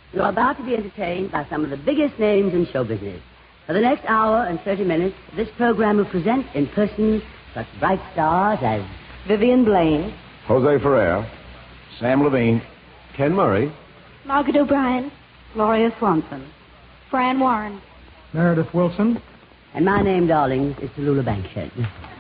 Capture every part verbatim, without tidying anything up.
You're about to be entertained by some of the biggest names in show business. For the next hour and thirty minutes, this program will present in person such bright stars as Vivian Blaine, Jose Ferrer, Sam Levine, Ken Murray, Margaret O'Brien, Gloria Swanson, Fran Warren, Meredith Wilson. And my name, darlings, is Tallulah Bankhead.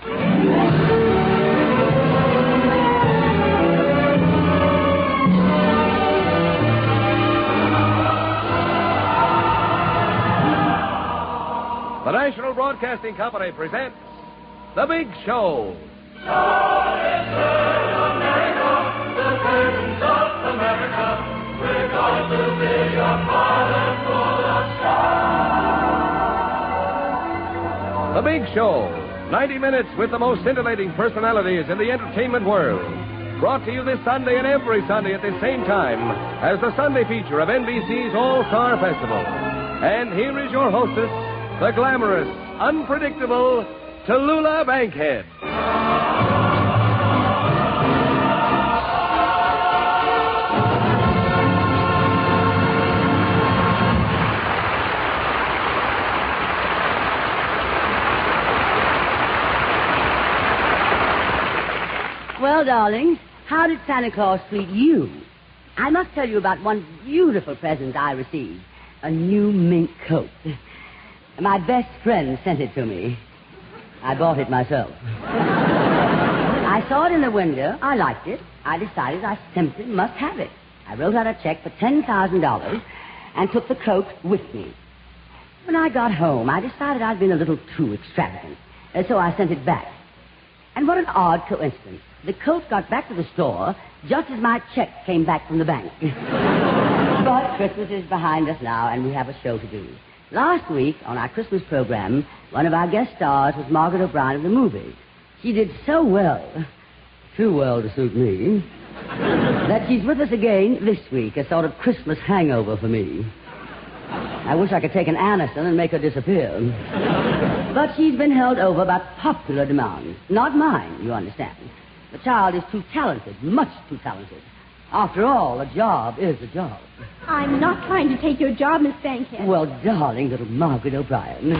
The National Broadcasting Company presents The Big Show. The Big Show. ninety minutes with the most scintillating personalities in the entertainment world. Brought to you this Sunday and every Sunday at the same time as the Sunday feature of N B C's All-Star Festival. And here is your hostess, the glamorous, unpredictable Tallulah Bankhead. Well, darlings, how did Santa Claus treat you? I must tell you about one beautiful present I received. A new mink coat. My best friend sent it to me. I bought it myself. I saw it in the window. I liked it. I decided I simply must have it. I wrote out a check for ten thousand dollars and took the coat with me. When I got home, I decided I'd been a little too extravagant, and so I sent it back. And what an odd coincidence. The coat got back to the store just as my check came back from the bank. But Christmas is behind us now, and we have a show to do. Last week, on our Christmas program, one of our guest stars was Margaret O'Brien of the movie. She did so well, too well to suit me, that she's with us again this week, a sort of Christmas hangover for me. I wish I could take an Aniston and make her disappear. But she's been held over by popular demand. Not mine, you understand. The child is too talented, much too talented. After all, a job is a job. I'm not trying to take your job, Miss Bankhead. Well, darling little Margaret O'Brien.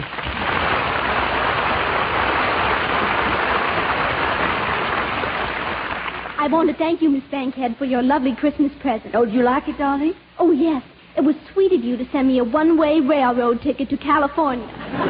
I want to thank you, Miss Bankhead, for your lovely Christmas present. Oh, do you like it, darling? Oh, yes. It was sweet of you to send me a one-way railroad ticket to California.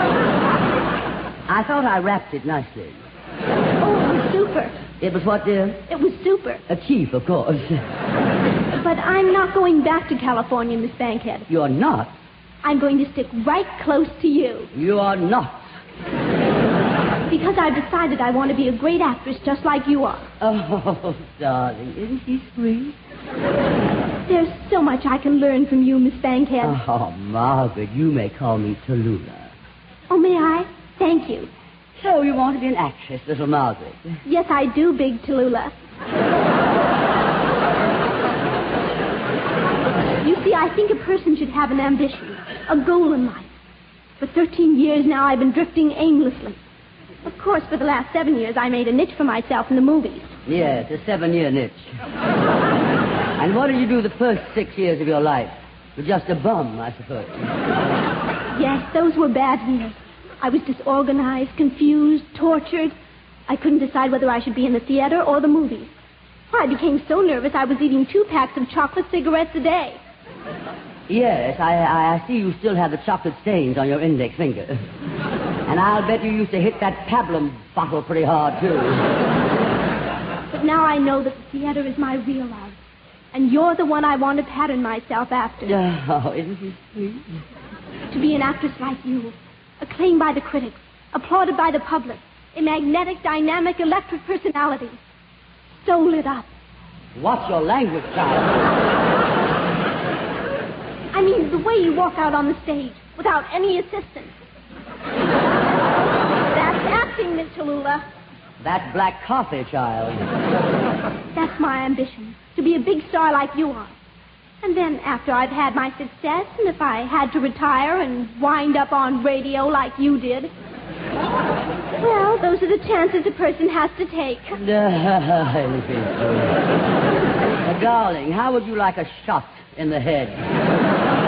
I thought I wrapped it nicely. Oh, it was super. It was what, dear? It was super. A chief, of course. But I'm not going back to California, Miss Bankhead. You're not? I'm going to stick right close to you. You are not. Because I've decided I want to be a great actress just like you are. Oh, darling, isn't she sweet? There's so much I can learn from you, Miss Bankhead. Oh, Margaret, you may call me Tallulah. Oh, may I? Thank you. So you want to be an actress, little Margaret? Yes, I do, big Tallulah. You see, I think a person should have an ambition, a goal in life. For thirteen years now, I've been drifting aimlessly. Of course, for the last seven years, I made a niche for myself in the movies. Yes, a seven-year niche. And what did you do the first six years of your life? You're just a bum, I suppose. Yes, those were bad years. I was disorganized, confused, tortured. I couldn't decide whether I should be in the theater or the movies. I became so nervous I was eating two packs of chocolate cigarettes a day. Yes, I, I see you still have the chocolate stains on your index finger. And I'll bet you used to hit that pablum bottle pretty hard, too. But now I know that the theater is my real life. And you're the one I want to pattern myself after. Oh, isn't he sweet? To be an actress like you, acclaimed by the critics, applauded by the public, a magnetic, dynamic, electric personality. So lit up. Watch your language, child. I mean, the way you walk out on the stage without any assistance. That's acting, Miss Tallulah. That black coffee, child. That's my ambition, to be a big star like you are. And then after I've had my success, and if I had to retire and wind up on radio like you did, well, those are the chances a person has to take. uh, darling, how would you like a shot in the head?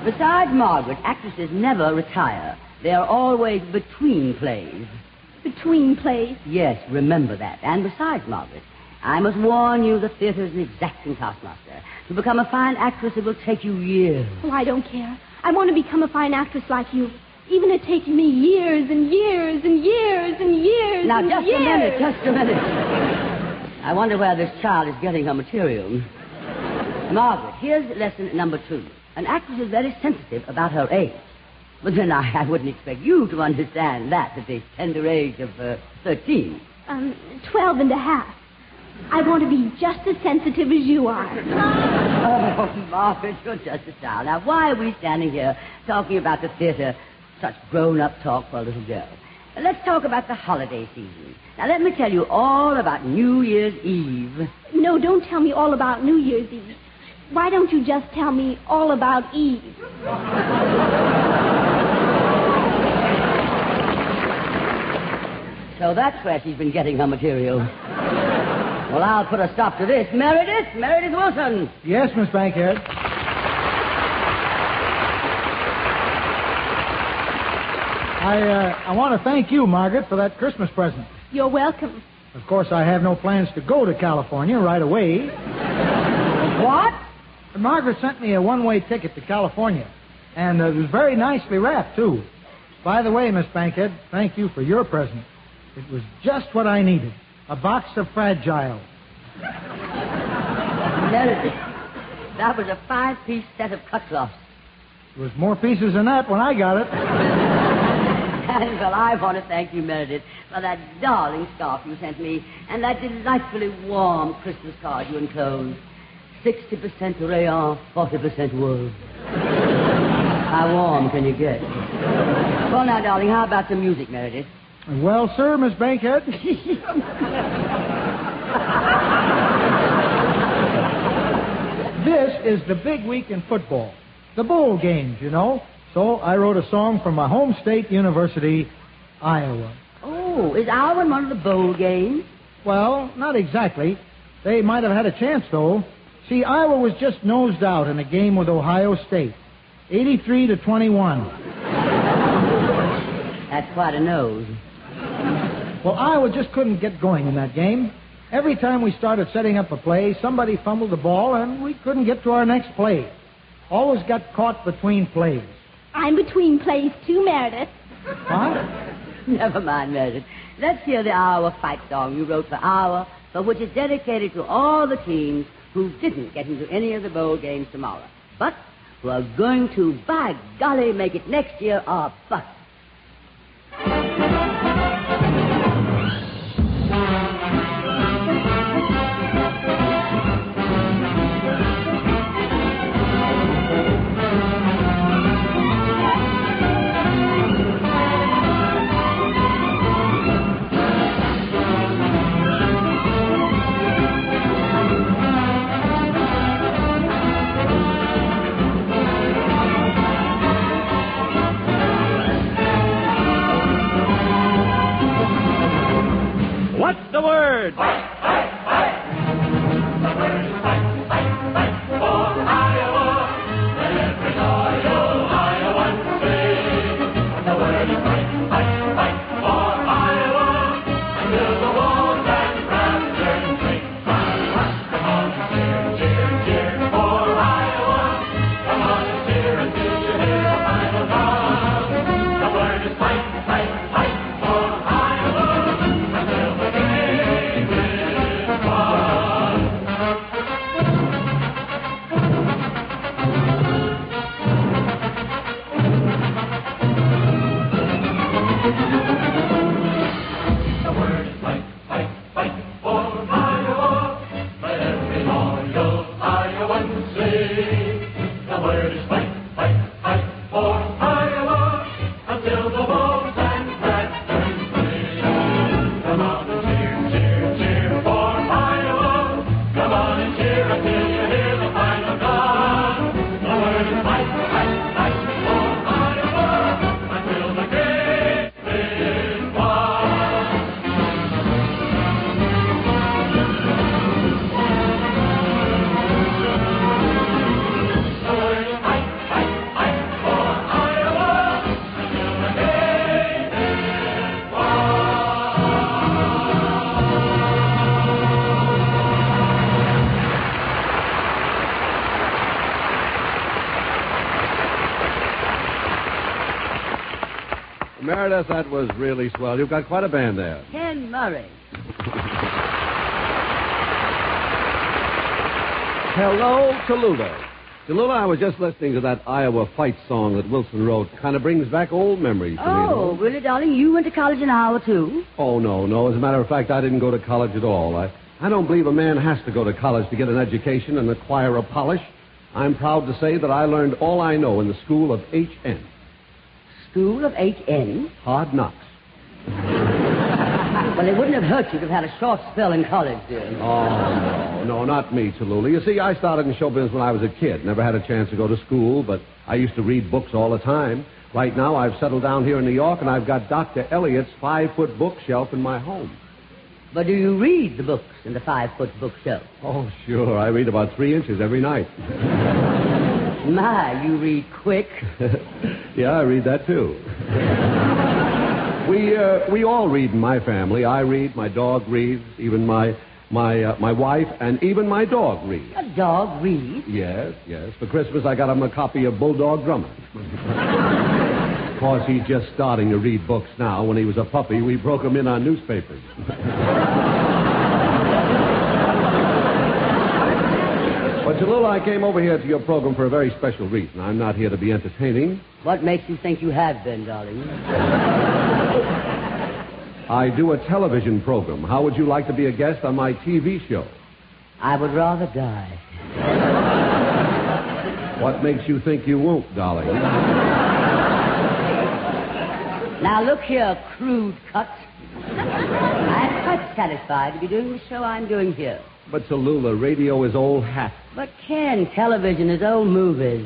Besides Margaret, actresses never retire. They are always between plays. Between plays? Yes, remember that. And besides, Margaret, I must warn you the theater's an exacting taskmaster. To become a fine actress, it will take you years. Oh, I don't care. I want to become a fine actress like you. Even if it takes me years and years and years and years Now, and just years. a minute, just a minute. I wonder where this child is getting her material. Margaret, here's lesson number two. An actress is very sensitive about her age. But then I, I wouldn't expect you to understand that at the tender age of uh, thirteen. Um, twelve and a half. I want to be just as sensitive as you are. Oh, Margaret, you're just a child. Now, why are we standing here talking about the theater, such grown-up talk for a little girl? Now, let's talk about the holiday season. Now, let me tell you all about New Year's Eve. No, don't tell me all about New Year's Eve. Why don't you just tell me all about Eve? So that's where she's been getting her material. Well, I'll put a stop to this. Meredith, Meredith Wilson. Yes, Miss Bankhead. I, uh, I want to thank you, Margaret, for that Christmas present. You're welcome. Of course, I have no plans to go to California right away. What? Margaret sent me a one-way ticket to California, and uh, it was very nicely wrapped, too. By the way, Miss Bankhead, thank you for your present. It was just what I needed, a box of Fragile. Meredith, that was a five-piece set of cut cloths. There was more pieces than that when I got it. And, well, I want to thank you, Meredith, for that darling scarf you sent me and that delightfully warm Christmas card you enclosed. sixty percent rayon, forty percent wool. How warm can you get? Well, now, darling, how about some music, Meredith? Well, sir, Miss Bankhead. This is the big week in football. The bowl games, you know. So I wrote a song from my home state university, Iowa. Oh, is Iowa one of the bowl games? Well, not exactly. They might have had a chance, though. See, Iowa was just nosed out in a game with Ohio State. eighty-three to twenty-one. That's quite a nose. Well, Iowa just couldn't get going in that game. Every time we started setting up a play, somebody fumbled the ball, and we couldn't get to our next play. Always got caught between plays. I'm between plays, too, Meredith. Huh? Never mind, Meredith. Let's hear the Iowa fight song you wrote for Iowa, but which is dedicated to all the teams who didn't get into any of the bowl games tomorrow, but who are going to, by golly, make it next year or bust. What's the word? Fight, fight, fight. The word is fight, fight, fight for Iowa. Let every loyal Iowan sing. The word is fight, fight, fight for Iowa. Until the walls and rafters ring. Come on and cheer, cheer, cheer for Iowa. Come on and cheer until you hear the final call. The word is fight, fight, fight for Iowa. Until the game is won. The word is fight, fight, fight for Iowa. Let every loyal Iowan sing. The word is fight, fight, fight for Iowa. Until the wolves and rafters ring. Come on and cheer, cheer, cheer for Iowa. Come on and cheer until you hear the final gong. The word is fight, fight, fight for Iowa. Until the game is won. The word is fight, Meredith, that was really swell. You've got quite a band there. Ken Murray. Hello, Tallulah. Tallulah, I was just listening to that Iowa fight song that Wilson wrote. Kind of brings back old memories to me. Oh, really, darling? You went to college in Iowa, too? Oh, no, no. As a matter of fact, I didn't go to college at all. I, I don't believe a man has to go to college to get an education and acquire a polish. I'm proud to say that I learned all I know in the school of H N. School of H N? Hard knocks. Well, it wouldn't have hurt you to have had a short spell in college, dear. Oh, no, no, not me, Tallulah. You see, I started in show business when I was a kid. Never had a chance to go to school, but I used to read books all the time. Right now, I've settled down here in New York, and I've got Doctor Eliot's five-foot bookshelf in my home. But do you read the books in the five-foot bookshelf? Oh, sure. I read about three inches every night. My, you read quick. Yeah, I read that, too. We uh, we all read in my family. I read, my dog reads, even my my uh, my wife, and even my dog reads. A dog reads? Yes, yes. For Christmas, I got him a copy of Bulldog Drummer. Of course, he's just starting to read books now. When he was a puppy, we broke him in on newspapers. But, Tallulah, I came over here to your program for a very special reason. I'm not here to be entertaining. What makes you think you have been, darling? I do a television program. How would you like to be a guest on my T V show? I would rather die. What makes you think you won't, darling? Now, look here, crude cut. I'm quite satisfied to be doing the show I'm doing here. But, Tallulah, radio is old hat. But, Ken, television is old movies.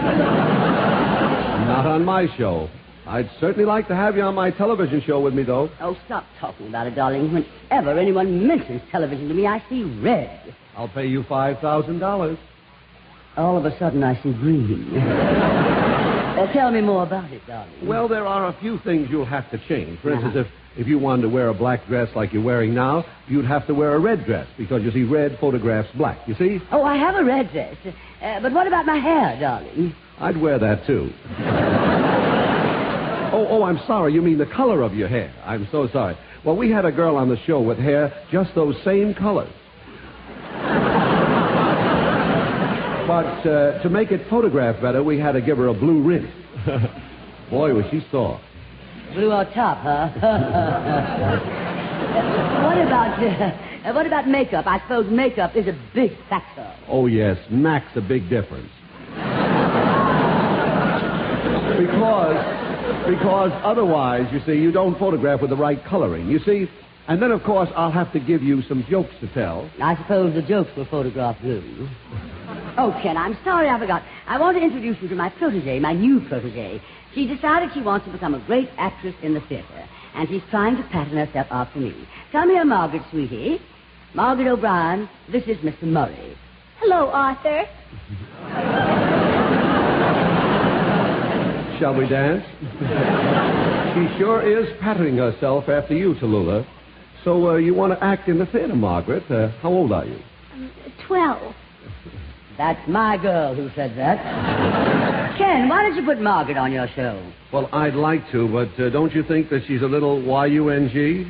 Not on my show. I'd certainly like to have you on my television show with me, though. Oh, stop talking about it, darling. Whenever anyone mentions television to me, I see red. I'll pay you five thousand dollars. All of a sudden, I see green. uh, tell me more about it, darling. Well, there are a few things you'll have to change. For instance, uh-huh. if, if you wanted to wear a black dress like you're wearing now, you'd have to wear a red dress, because, you see, red photographs black, you see? Oh, I have a red dress. Uh, but what about my hair, darling? I'd wear that, too. oh, oh, I'm sorry. You mean the color of your hair. I'm so sorry. Well, we had a girl on the show with hair just those same colors. But uh, to make it photograph better, we had to give her a blue rim. Boy, was she soft. Blue on top, huh? what about uh, what about makeup? I suppose makeup is a big factor. Oh, yes. Makes a big difference. Because, because otherwise, you see, you don't photograph with the right coloring. You see, and then, of course, I'll have to give you some jokes to tell. I suppose the jokes will photograph blue. Oh, Ken, I'm sorry I forgot. I want to introduce you to my protege, my new protege. She decided she wants to become a great actress in the theater, and she's trying to pattern herself after me. Come here, Margaret, sweetie. Margaret O'Brien, this is Mister Murray. Hello, Arthur. Shall we dance? She sure is patterning herself after you, Tallulah. So uh, you want to act in the theater, Margaret. Uh, how old are you? Um, Twelve. That's my girl who said that. Ken, why don't you put Margaret on your show? Well, I'd like to, but uh, don't you think that she's a little Y U N G?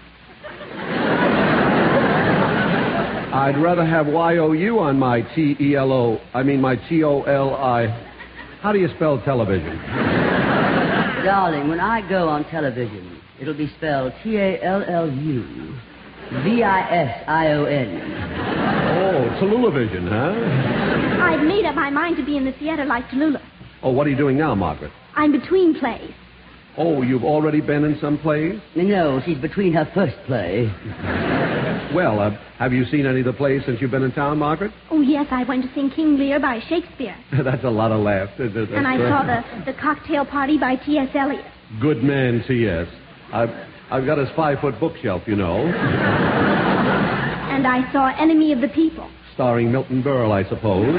I'd rather have Y O U on my T E L O. I mean, my T O L I. How do you spell television? Darling, when I go on television, it'll be spelled T A L L U V I S I O N. Oh, Tallulah Vision, huh? I've made up my mind to be in the theater like Tallulah. Oh, what are you doing now, Margaret? I'm between plays. Oh, you've already been in some plays? No, she's between her first play. Well, uh, have you seen any of the plays since you've been in town, Margaret? Oh, yes, I went to sing King Lear by Shakespeare. That's a lot of laughs. And I saw the, the Cocktail Party by T S Eliot. Good man, T S I've, I've got his five-foot bookshelf, you know. And I saw Enemy of the People. Starring Milton Berle, I suppose.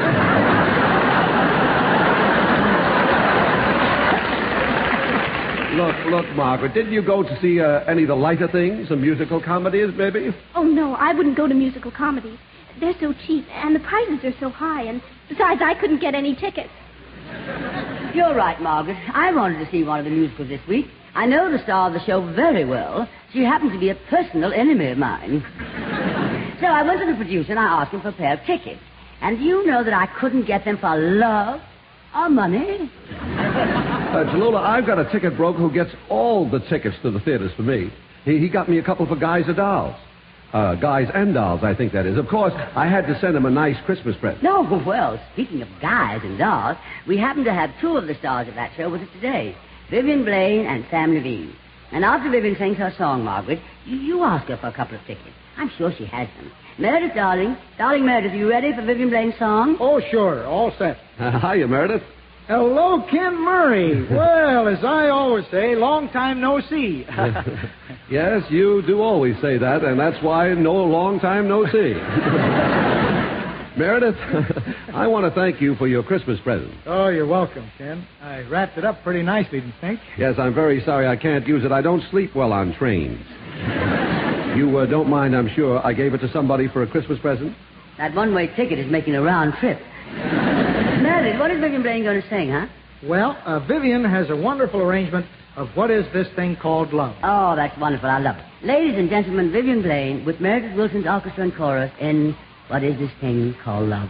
Look, look, Margaret, didn't you go to see uh, any of the lighter things, some musical comedies, maybe? Oh, no, I wouldn't go to musical comedies. They're so cheap, and the prices are so high, and besides, I couldn't get any tickets. You're right, Margaret. I wanted to see one of the musicals this week, I know the star of the show very well. She happens to be a personal enemy of mine. So I went to the producer and I asked him for a pair of tickets. And do you know that I couldn't get them for love or money? Uh, Tallulah, I've got a ticket broker who gets all the tickets to the theaters for me. He, he got me a couple for Guys and Dolls. Uh, guys and Dolls, I think that is. Of course, I had to send him a nice Christmas present. No, well, speaking of Guys and Dolls, we happen to have two of the stars of that show with us today, Vivian Blaine and Sam Levine. And after Vivian sings her song, Margaret, you, you ask her for a couple of tickets. I'm sure she has them. Meredith, darling. Darling Meredith, are you ready for Vivian Blaine's song? Oh, sure. All set. Uh, hiya, Meredith. Hello, Ken Murray. Well, as I always say, long time no see. Yes, you do always say that, and that's why no long time no see. Meredith, I want to thank you for your Christmas present. Oh, you're welcome, Ken. I wrapped it up pretty nicely, didn't you think? Yes, I'm very sorry I can't use it. I don't sleep well on trains. You uh, don't mind, I'm sure, I gave it to somebody for a Christmas present? That one-way ticket is making a round trip. Meredith, what is Vivian Blaine going to sing, huh? Well, uh, Vivian has a wonderful arrangement of What Is This Thing Called Love. Oh, that's wonderful. I love it. Ladies and gentlemen, Vivian Blaine with Meredith Wilson's orchestra and chorus in What Is This Thing Called Love.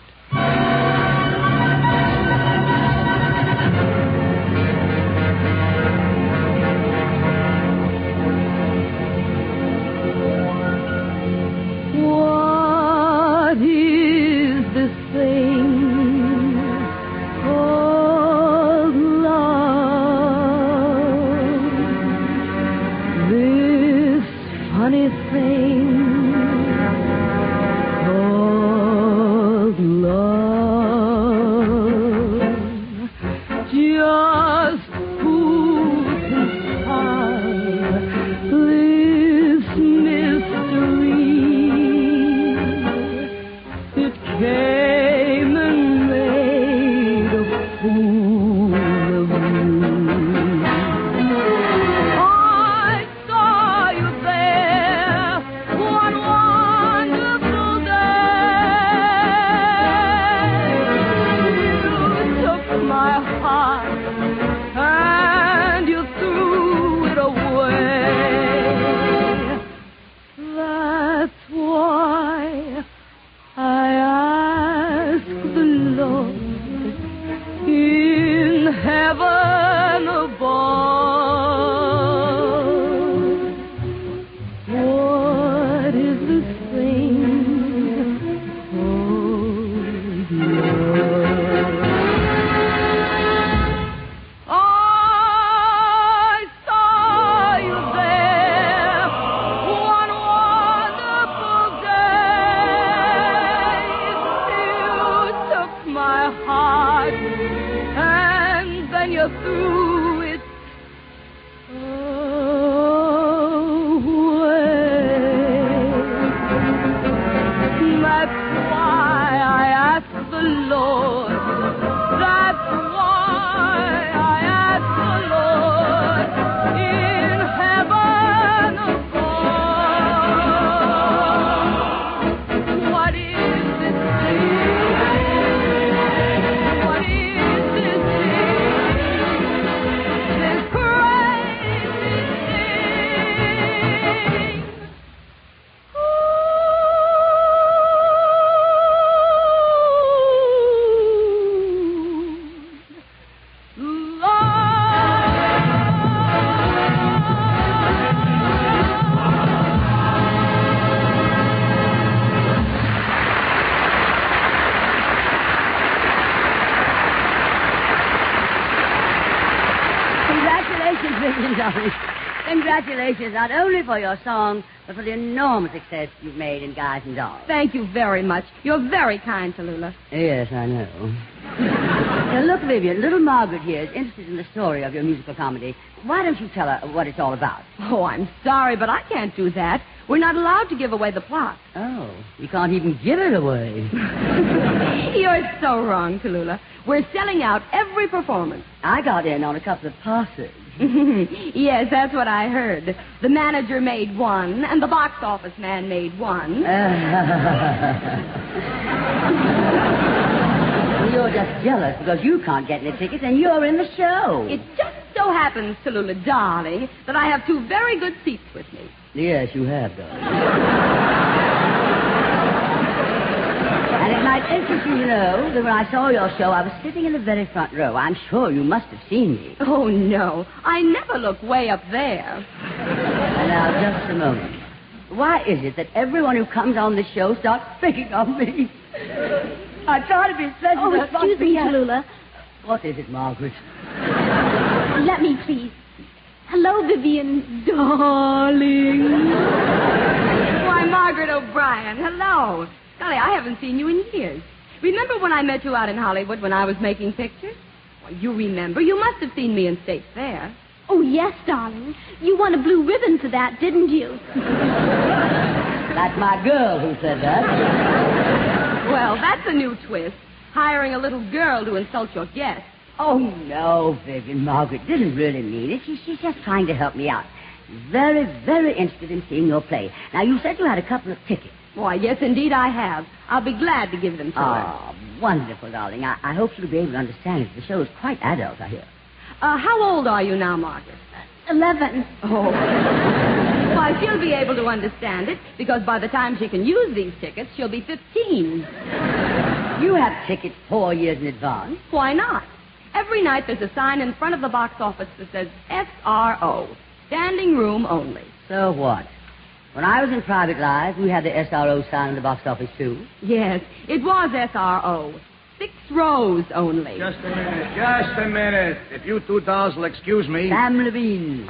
What is this thing called love? This funny thing called love. Just who can solve this mystery? It came and made a fool of you. I saw you there, one wonderful day. You took my heart and you threw it away. That's why I ask the Lord in heaven above, what is this thing called love? I saw you there, one wonderful day. You took my heart and then you threw it away. That's why I ask the Lord. That's why I ask the Lord in heaven above. What is this thing? What is this thing? This crazy thing. Ooh, Congratulations, Vivian, darling. Congratulations, not only for your song, but for the enormous success you've made in Guys and Dolls. Thank you very much. You're very kind, Tallulah. Yes, I know. Now, look, Vivian, little Margaret here is interested in the story of your musical comedy. Why don't you tell her what it's all about? Oh, I'm sorry, but I can't do that. We're not allowed to give away the plot. Oh, you can't even give it away. You're so wrong, Tallulah. We're selling out every performance. I got in on a couple of passes. Yes, that's what I heard. The manager made one, and the box office man made one. You're just jealous because you can't get any tickets and you're in the show. It's just so so happens, Tallulah, darling, that I have two very good seats with me. Yes, you have, darling. And it might interest you to know that when I saw your show, I was sitting in the very front row. I'm sure you must have seen me. Oh, no. I never look way up there. And now, just a moment. Why is it that everyone who comes on the show starts picking on me? I try to be special. Oh, excuse me, Tallulah. What is it, Margaret? Let me, please. Hello, Vivian, darling. Why, Margaret O'Brien, hello. Golly, I haven't seen you in years. Remember when I met you out in Hollywood when I was making pictures? Well, you remember. You must have seen me in State Fair. Oh, yes, darling. You won a blue ribbon for that, didn't you? That's my girl who said that. Well, that's a new twist. Hiring a little girl to insult your guests. Oh, no, Vivian. Margaret didn't really mean it. She, she's just trying to help me out. She's very, very interested in seeing your play. Now, you said you had a couple of tickets. Why, yes, indeed I have. I'll be glad to give them to her. Oh, wonderful, darling. I, I hope she'll be able to understand it. The show is quite adult, I hear. Uh, how old are you now, Margaret? Eleven. Oh. Why, she'll be able to understand it, because by the time she can use these tickets, she'll be fifteen. You have tickets four years in advance. Why not? Every night there's a sign in front of the box office that says S R O, standing room only. So what? When I was in Private Life, we had the S R O sign in the box office, too. Yes, it was S R O. Six rows only. Just a minute, just a minute. If you two dolls will excuse me. Sam Levine.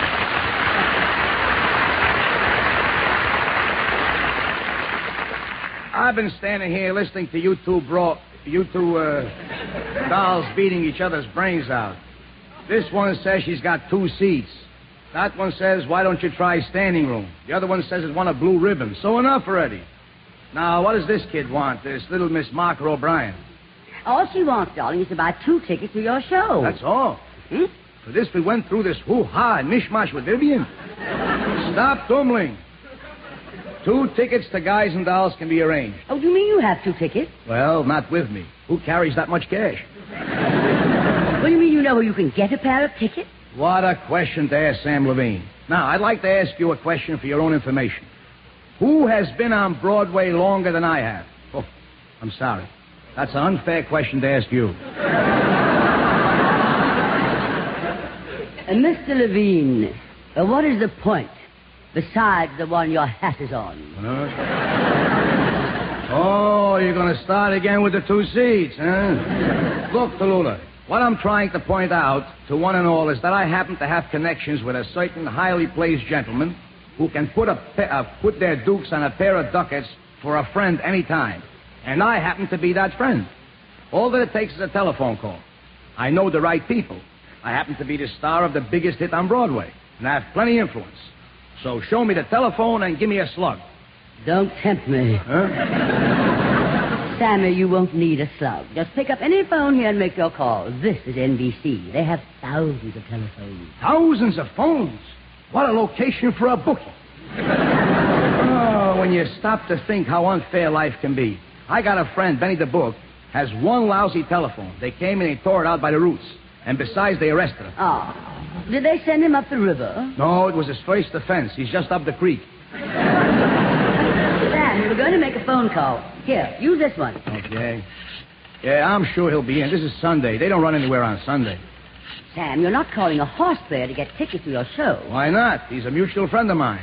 I've been standing here listening to you two bro... You two, uh... dolls beating each other's brains out. This one says she's got two seats. That one says, why don't you try standing room? The other one says it's won a blue ribbon. So enough already. Now, what does this kid want, this little Miss Margaret O'Brien? All she wants, darling, is to buy two tickets to your show. That's all. Hmm? For this, we went through this hoo-ha and mishmash with Vivian. Stop tumbling. Two tickets to Guys and Dolls can be arranged. Oh, do you mean you have two tickets? Well, not with me. Who carries that much cash? What do you mean you know where you can get a pair of tickets? What a question to ask Sam Levine. Now, I'd like to ask you a question for your own information. Who has been on Broadway longer than I have? Oh, I'm sorry. That's an unfair question to ask you. Uh, Mister Levine, uh, what is the point besides the one your hat is on? Huh? Oh, you're going to start again with the two seats, huh? Look, Tallulah, what I'm trying to point out to one and all is that I happen to have connections with a certain highly placed gentleman who can put a pa- uh, put their dukes on a pair of ducats for a friend any time. And I happen to be that friend. All that it takes is a telephone call. I know the right people. I happen to be the star of the biggest hit on Broadway, and I have plenty of influence. So show me the telephone and give me a slug. Don't tempt me. Huh? Sammy, you won't need a slug. Just pick up any phone here and make your call. This is N B C. They have thousands of telephones. Thousands of phones. What a location for a bookie. Oh, when you stop to think how unfair life can be. I got a friend, Benny the Book, has one lousy telephone. They came and they tore it out by the roots. And besides, they arrested him. Oh. Did they send him up the river? No, it was his first offense. He's just up the creek. Sam, we're going to make a phone call. Here, use this one. Okay. Yeah, I'm sure he'll be in. This is Sunday. They don't run anywhere on Sunday. Sam, you're not calling a horse player to get tickets to your show. Why not? He's a mutual friend of mine.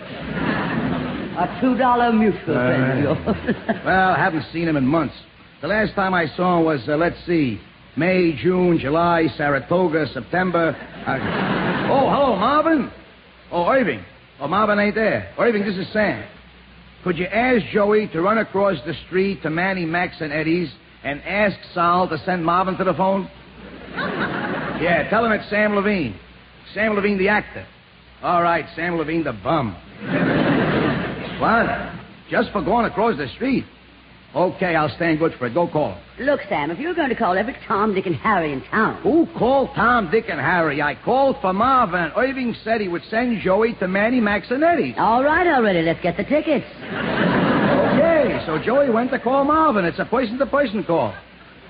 A two dollar mutual Uh, friend of yours. Well, I haven't seen him in months. The last time I saw him was, uh, let's see, May, June, July, Saratoga, September. Uh... Oh, hello, Marvin. Oh, Irving. Oh, Marvin ain't there. Irving, this is Sam. Could you ask Joey to run across the street to Manny, Max, and Eddie's and ask Sal to send Marvin to the phone? Yeah, tell him it's Sam Levine. Sam Levine, the actor. All right, Sam Levine, the bum. What? Just for going across the street? Okay, I'll stand good for it. Go call him. Look, Sam, if you're going to call every Tom, Dick, and Harry in town... Who called Tom, Dick, and Harry? I called for Marvin. Irving said he would send Joey to Manny, Max, and Eddie. All right, already. Let's get the tickets. Okay, so Joey went to call Marvin. It's a person-to-person call.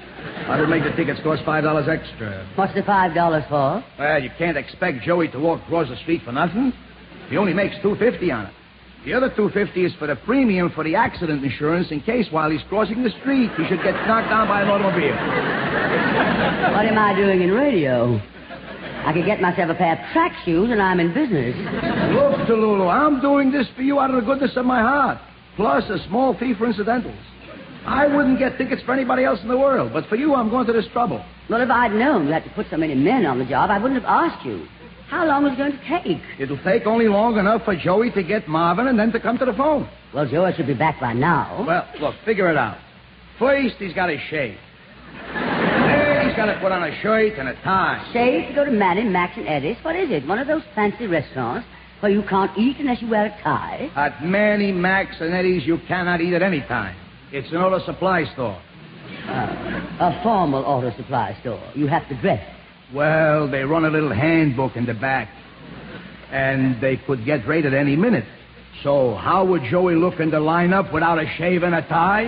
I would make the tickets cost five dollars extra. What's the five dollars for? Well, you can't expect Joey to walk across the street for nothing. He only makes two fifty on it. The other two fifty is for the premium for the accident insurance in case while he's crossing the street he should get knocked down by an automobile. What am I doing in radio? I could get myself a pair of track shoes and I'm in business. Look, Tallulah, I'm doing this for you out of the goodness of my heart. Plus a small fee for incidentals. I wouldn't get tickets for anybody else in the world, but for you, I'm going to this trouble. Well, if I'd known you had to put so many men on the job, I wouldn't have asked you. How long is it going to take? It'll take only long enough for Joey to get Marvin and then to come to the phone. Well, Joey should be back by now. Well, look, figure it out. First, he's got to shave. Then he's got to put on a shirt and a tie. Shave to go to Manny, Max, and Eddie's? What is it? One of those fancy restaurants where you can't eat unless you wear a tie? At Manny, Max, and Eddie's, you cannot eat at any time. It's an auto supply store. Uh, a formal auto supply store. You have to dress. Well, they run a little handbook in the back. And they could get raided any minute. So how would Joey look in the lineup without a shave and a tie?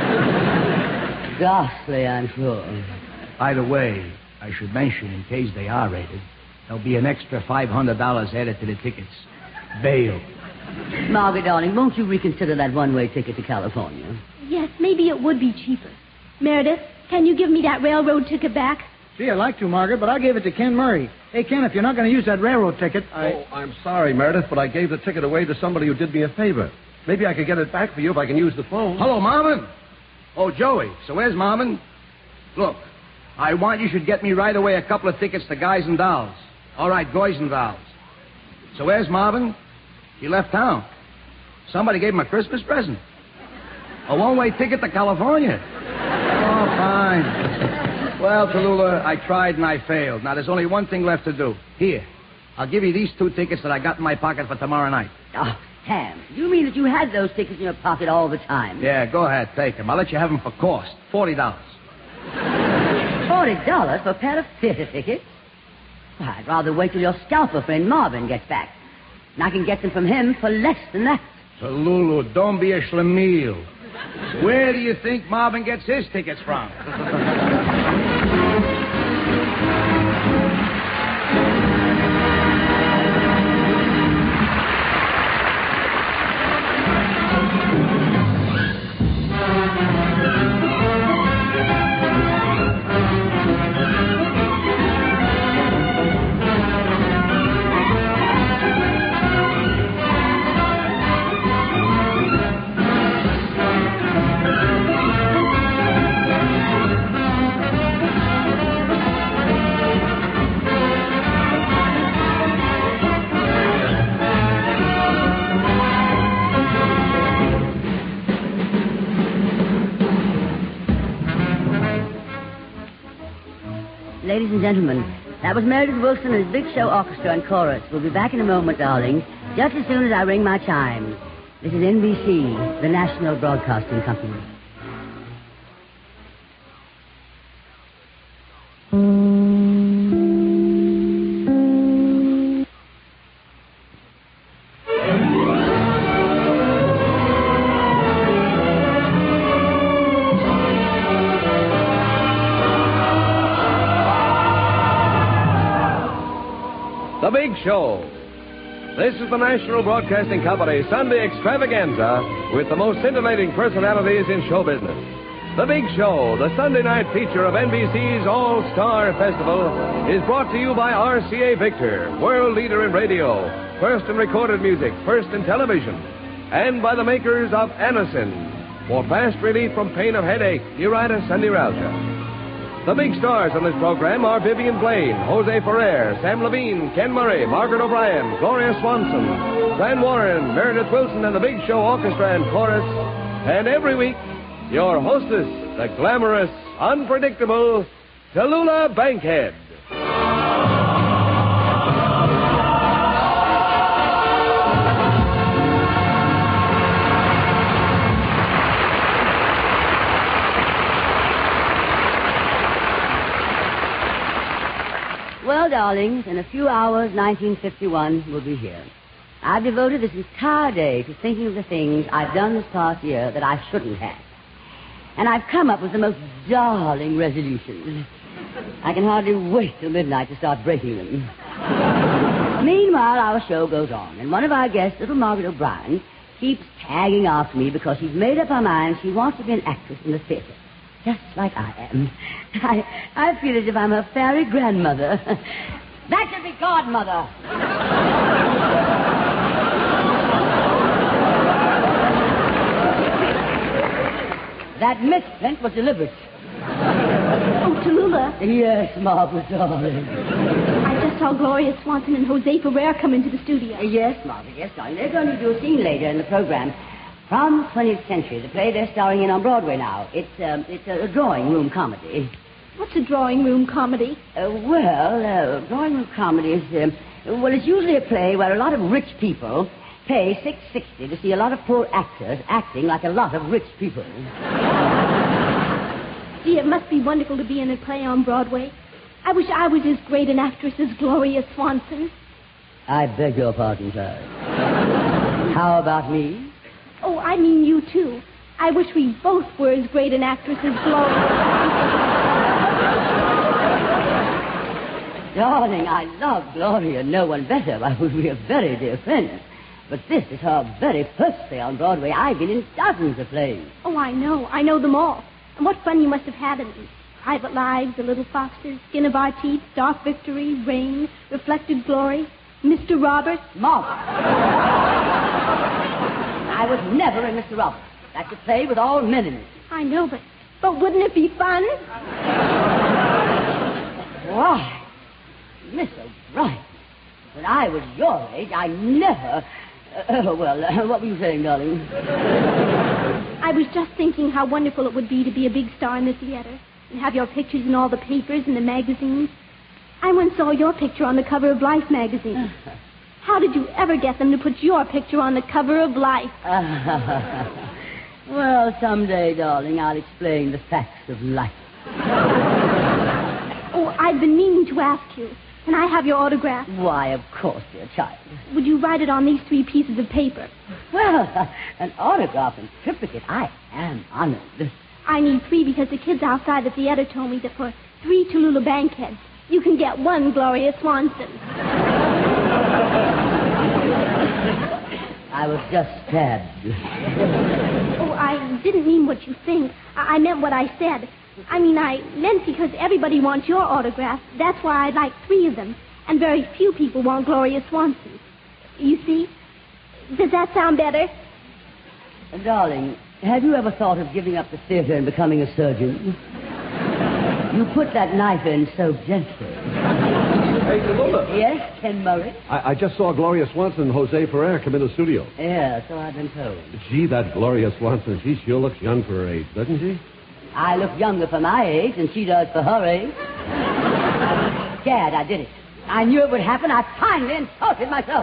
Ghastly, I'm sure. By the way, I should mention, in case they are raided, there'll be an extra five hundred dollars added to the tickets. Bail. Margaret, darling, won't you reconsider that one-way ticket to California? Yes, maybe it would be cheaper. Meredith, can you give me that railroad ticket back? Gee, I'd like to, Margaret, but I gave it to Ken Murray. Hey, Ken, if you're not going to use that railroad ticket, I... Oh, I'm sorry, Meredith, but I gave the ticket away to somebody who did me a favor. Maybe I could get it back for you if I can use the phone. Hello, Marvin. Oh, Joey. So where's Marvin? Look, I want you should get me right away a couple of tickets to Guys and Dolls. All right, Guys and Dolls. So where's Marvin? He left town. Somebody gave him a Christmas present. A one-way ticket to California. Oh, fine. Well, Tallulah, I tried and I failed. Now, there's only one thing left to do. Here, I'll give you these two tickets that I got in my pocket for tomorrow night. Oh, Sam, you mean that you had those tickets in your pocket all the time? Yeah, go ahead, take them. I'll let you have them for cost. Forty dollars. Forty dollars for a pair of theater tickets? Well, I'd rather wait till your scalper friend Marvin gets back. And I can get them from him for less than that. Tallulah, don't be a schlemiel. Where do you think Marvin gets his tickets from? Ladies and gentlemen, that was Meredith Wilson and his Big Show Orchestra and Chorus. We'll be back in a moment, darling, just as soon as I ring my chimes. This is N B C, the National Broadcasting Company. The Big Show. This is the National Broadcasting Company Sunday extravaganza with the most scintillating personalities in show business. The Big Show, the Sunday night feature of N B C's All-Star Festival, is brought to you by R C A Victor, world leader in radio, first in recorded music, first in television, and by the makers of Anacin, for fast relief from pain of headache, neuritis, and neuralgia. The big stars on this program are Vivian Blaine, Jose Ferrer, Sam Levine, Ken Murray, Margaret O'Brien, Gloria Swanson, Fran Warren, Meredith Wilson, and the Big Show Orchestra and Chorus. And every week, your hostess, the glamorous, unpredictable Tallulah Bankhead. Well, darlings, in a few hours, nineteen fifty-one will be here. I've devoted this entire day to thinking of the things I've done this past year that I shouldn't have. And I've come up with the most darling resolutions. I can hardly wait till midnight to start breaking them. Meanwhile, our show goes on, and one of our guests, little Margaret O'Brien, keeps tagging after me because she's made up her mind she wants to be an actress in the theater. Just like I am. I, I feel as if I'm her fairy grandmother. That should be godmother. That misprint was deliberate. Oh, Tallulah. Yes, Margaret, darling. I just saw Gloria Swanson and Jose Ferrer come into the studio. Yes, Margaret, yes, darling. They're going to do a scene later in the program. From twentieth Century, the play they're starring in on Broadway now. It's, um, it's a, a drawing room comedy. What's a drawing room comedy? Uh, well, uh, drawing room comedy is, um, well, it's usually a play where a lot of rich people pay six sixty to see a lot of poor actors acting like a lot of rich people. Gee, it must be wonderful to be in a play on Broadway. I wish I was as great an actress as Gloria Swanson. I beg your pardon, sir. How about me? Oh, I mean you, too. I wish we both were as great an actress as Gloria. Darling, I love Gloria. No one better. Why, we are very dear friends. But this is her very first play on Broadway. I've been in dozens of plays. Oh, I know. I know them all. And what fun you must have had in them. Private Lives, The Little Foxes, Skin of Our Teeth, Dark Victory, Rain, Reflected Glory, Mister Roberts. Mom. I was never in Mister Roberts. That's a play with all men in it. I know, but but wouldn't it be fun? Why, Miss O'Brien, when I was your age, I never... Uh, oh, well, uh, what were you saying, darling? I was just thinking how wonderful it would be to be a big star in the theater and have your pictures in all the papers and the magazines. I once saw your picture on the cover of Life magazine. How did you ever get them to put your picture on the cover of Life? Well, someday, darling, I'll explain the facts of life. Oh, I've been meaning to ask you. Can I have your autograph? Why, of course, dear child. Would you write it on these three pieces of paper? Well, an autograph and triplicate. I am honored. I need three because the kids outside the theater told me that for three Tallulah Bankheads, you can get one Gloria Swanson. I was just stabbed. Oh, I didn't mean what you think. I, I meant what I said. I mean, I meant because everybody wants your autograph. That's why I'd like three of them. And very few people want Gloria Swanson. You see? Does that sound better? Darling, have you ever thought of giving up the theater and becoming a surgeon? You put that knife in so gently. Hey, Tallulah. Yes, Ken Murray? I, I just saw Gloria Swanson and Jose Ferrer come in the studio. Yeah, so I've been told. Gee, that Gloria Swanson, she sure looks young for her age, doesn't she? I look younger for my age than she does for her age. Gad, I did it. I knew it would happen. I finally insulted myself.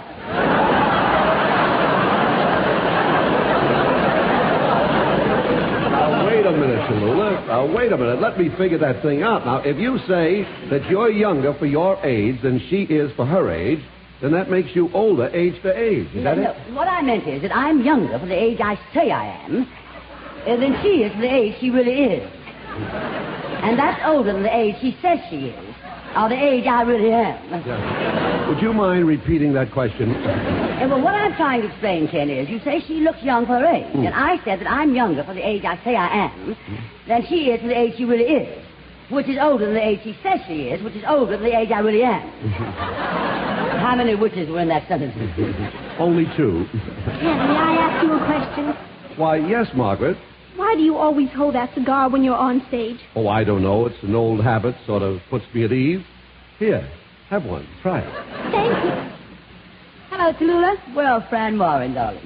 Now, wait a minute, Tallulah. Now, wait a minute. Let me figure that thing out. Now, if you say that you're younger for your age than she is for her age, then that makes you older age to age. Is no, that no. it? What I meant is that I'm younger for the age I say I am uh, than she is for the age she really is. And that's older than the age she says she is, or the age I really am. Yeah. Would you mind repeating that question? Yeah, well, what I'm trying to explain, Ken, is you say she looks young for her age, Mm. and I said that I'm younger for the age I say I am than she is for the age she really is, which is older than the age she says she is, which is older than the age I really am. How many witches were in that sentence? Only two. Ken, may I ask you a question? Why, yes, Margaret. Why do you always hold that cigar when you're on stage? Oh, I don't know. It's an old habit, sort of puts me at ease. Here, have one. Try it. Thank you. Hello, Tallulah. Well, Fran Warren, darling.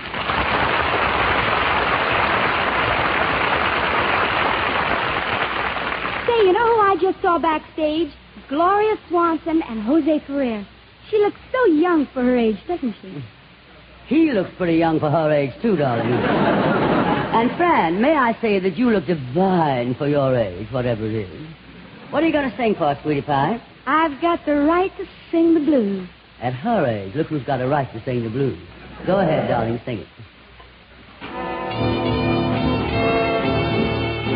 Say, you know who I just saw backstage? Gloria Swanson and Jose Ferrer. She looks so young for her age, doesn't she? He looks pretty young for her age, too, darling. And, Fran, may I say that you look divine for your age, whatever it is. What are you going to sing for us, sweetie pie? I've got the right to sing the blues. At her age, look who's got a right to sing the blues. Go ahead, darling, sing it.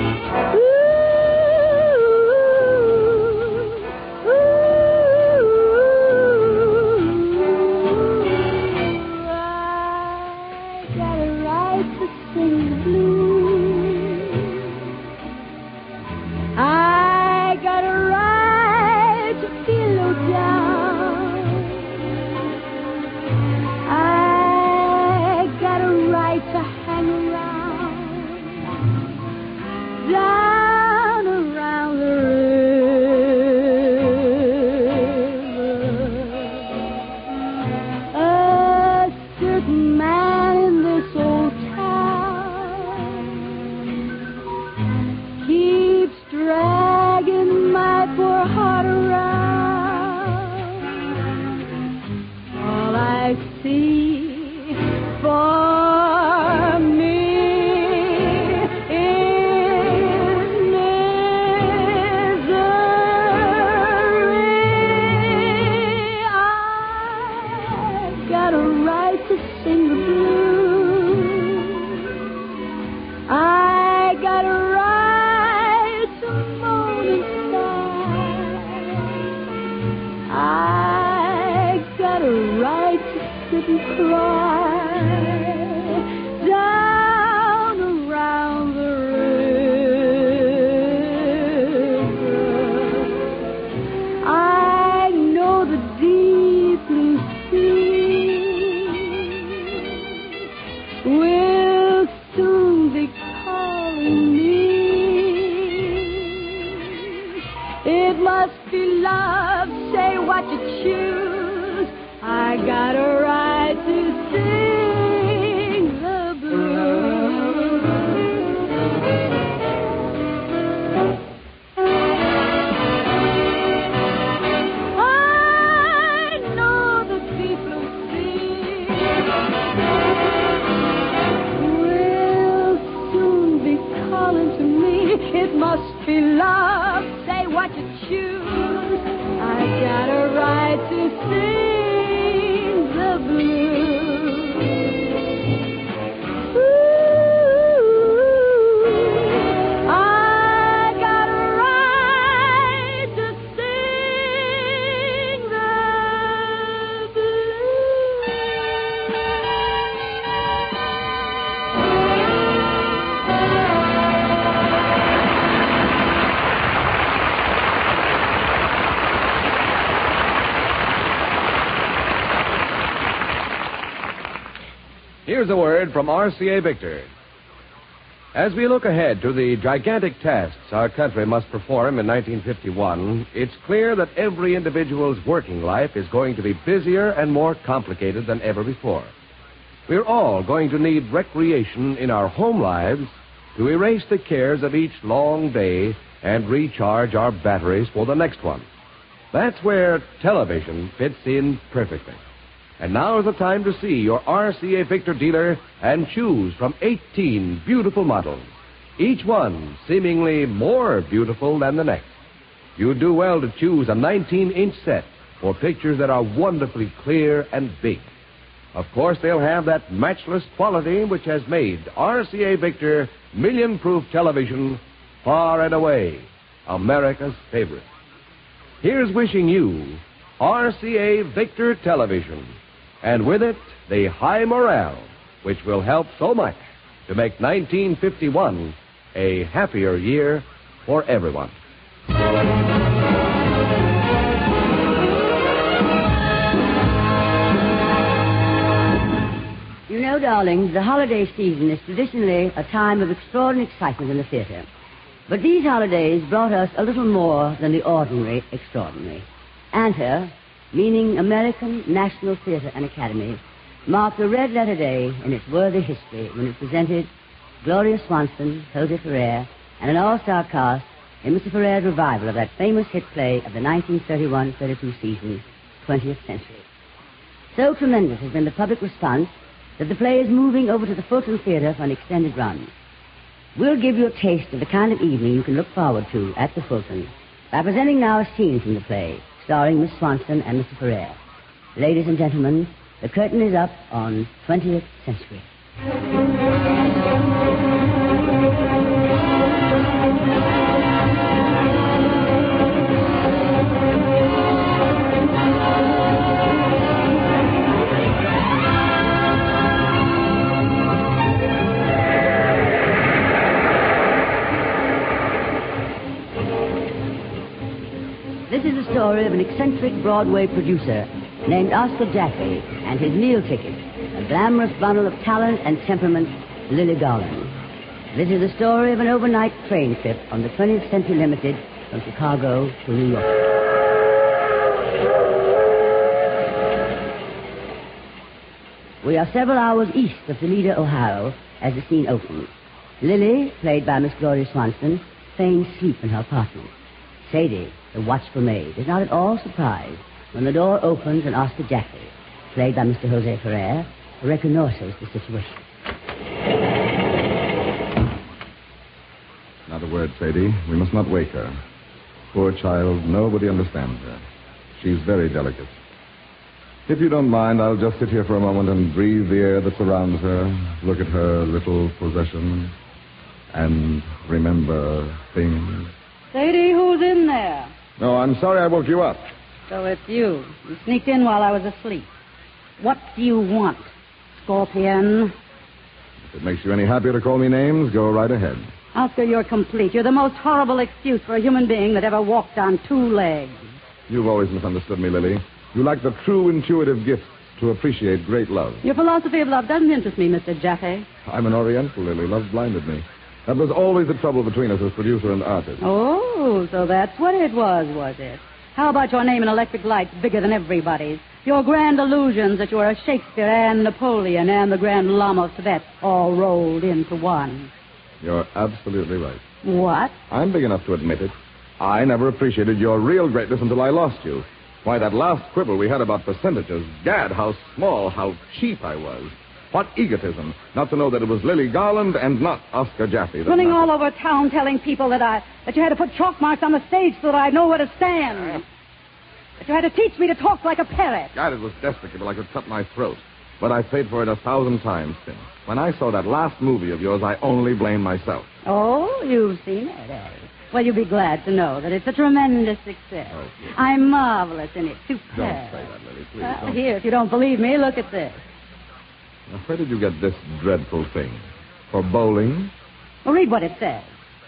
It must be love, say what you choose. I got a right to sing the blues. I know the people sing will soon be calling to me. It must be love, say what you choose. I got a right to sing the blues. Ooh, I got a right to sing the Here's a word from R C A Victor. As we look ahead to the gigantic tasks our country must perform in nineteen fifty-one, it's clear that every individual's working life is going to be busier and more complicated than ever before. We're all going to need recreation in our home lives to erase the cares of each long day and recharge our batteries for the next one. That's where television fits in perfectly. And now is the time to see your R C A Victor dealer and choose from eighteen beautiful models, each one seemingly more beautiful than the next. You'd do well to choose a nineteen-inch set for pictures that are wonderfully clear and big. Of course, they'll have that matchless quality which has made R C A Victor million-proof television far and away America's favorite. Here's wishing you R C A Victor television, and with it, the high morale, which will help so much to make nineteen fifty-one a happier year for everyone. You know, darlings, the holiday season is traditionally a time of extraordinary excitement in the theater. But these holidays brought us a little more than the ordinary extraordinary. ANTA, meaning American National Theatre and Academy, marked a red-letter day in its worthy history when it presented Gloria Swanson, Jose Ferrer, and an all-star cast in Mister Ferrer's revival of that famous hit play of the nineteen thirty-one thirty-two season, twentieth Century. So tremendous has been the public response that the play is moving over to the Fulton Theatre for an extended run. We'll give you a taste of the kind of evening you can look forward to at the Fulton by presenting now a scene from the play starring Miss Swanson and Mister Ferrer. Ladies and gentlemen, the curtain is up on twentieth Century. This is the story of an eccentric Broadway producer named Oscar Jaffe and his meal ticket, a glamorous bundle of talent and temperament, Lily Garland. This is the story of an overnight train trip on the twentieth Century Limited from Chicago to New York. We are several hours east of Toledo, Ohio, as the scene opens. Lily, played by Miss Gloria Swanson, feigns sleep in her apartment. Sadie, the watchful maid, is not at all surprised when the door opens and Oscar Jaffe, played by Mister Jose Ferrer, reconnoiters the situation. Not a word, Sadie. We must not wake her. Poor child, nobody understands her. She's very delicate. If you don't mind, I'll just sit here for a moment and breathe the air that surrounds her, look at her little possessions, and remember things. Sadie, who's in there? No, I'm sorry I woke you up. So it's you. You sneaked in while I was asleep. What do you want, Scorpion? If it makes you any happier to call me names, go right ahead. Oscar, you're complete. You're the most horrible excuse for a human being that ever walked on two legs. You've always misunderstood me, Lily. You lack the true intuitive gifts to appreciate great love. Your philosophy of love doesn't interest me, Mister Jaffe. I'm an Oriental, Lily. Love blinded me. That was always the trouble between us as producer and artist. Oh, so that's what it was, was it? How about your name in electric lights bigger than everybody's? Your grand illusions that you were a Shakespeare and Napoleon and the Grand Lama of Tibet all rolled into one. You're absolutely right. What? I'm big enough to admit it. I never appreciated your real greatness until I lost you. Why, that last quibble we had about percentages, gad, how small, how cheap I was. What egotism, not to know that it was Lily Garland and not Oscar Jaffe. that Running mattered. all over town telling people that I that you had to put chalk marks on the stage so that I'd know where to stand. That you had to teach me to talk like a parrot. God, it was despicable. I could cut my throat. But I paid for it a thousand times since. When I saw that last movie of yours, I only blame myself. Oh, you've seen it, eh? Well, you'll be glad to know that it's a tremendous success. Oh, yes. I'm marvelous in it. Superb. Don't say that, Lily, please. Well, don't. here, if you don't believe me, look at this. Now, where did you get this dreadful thing? For bowling? Well, read what it says.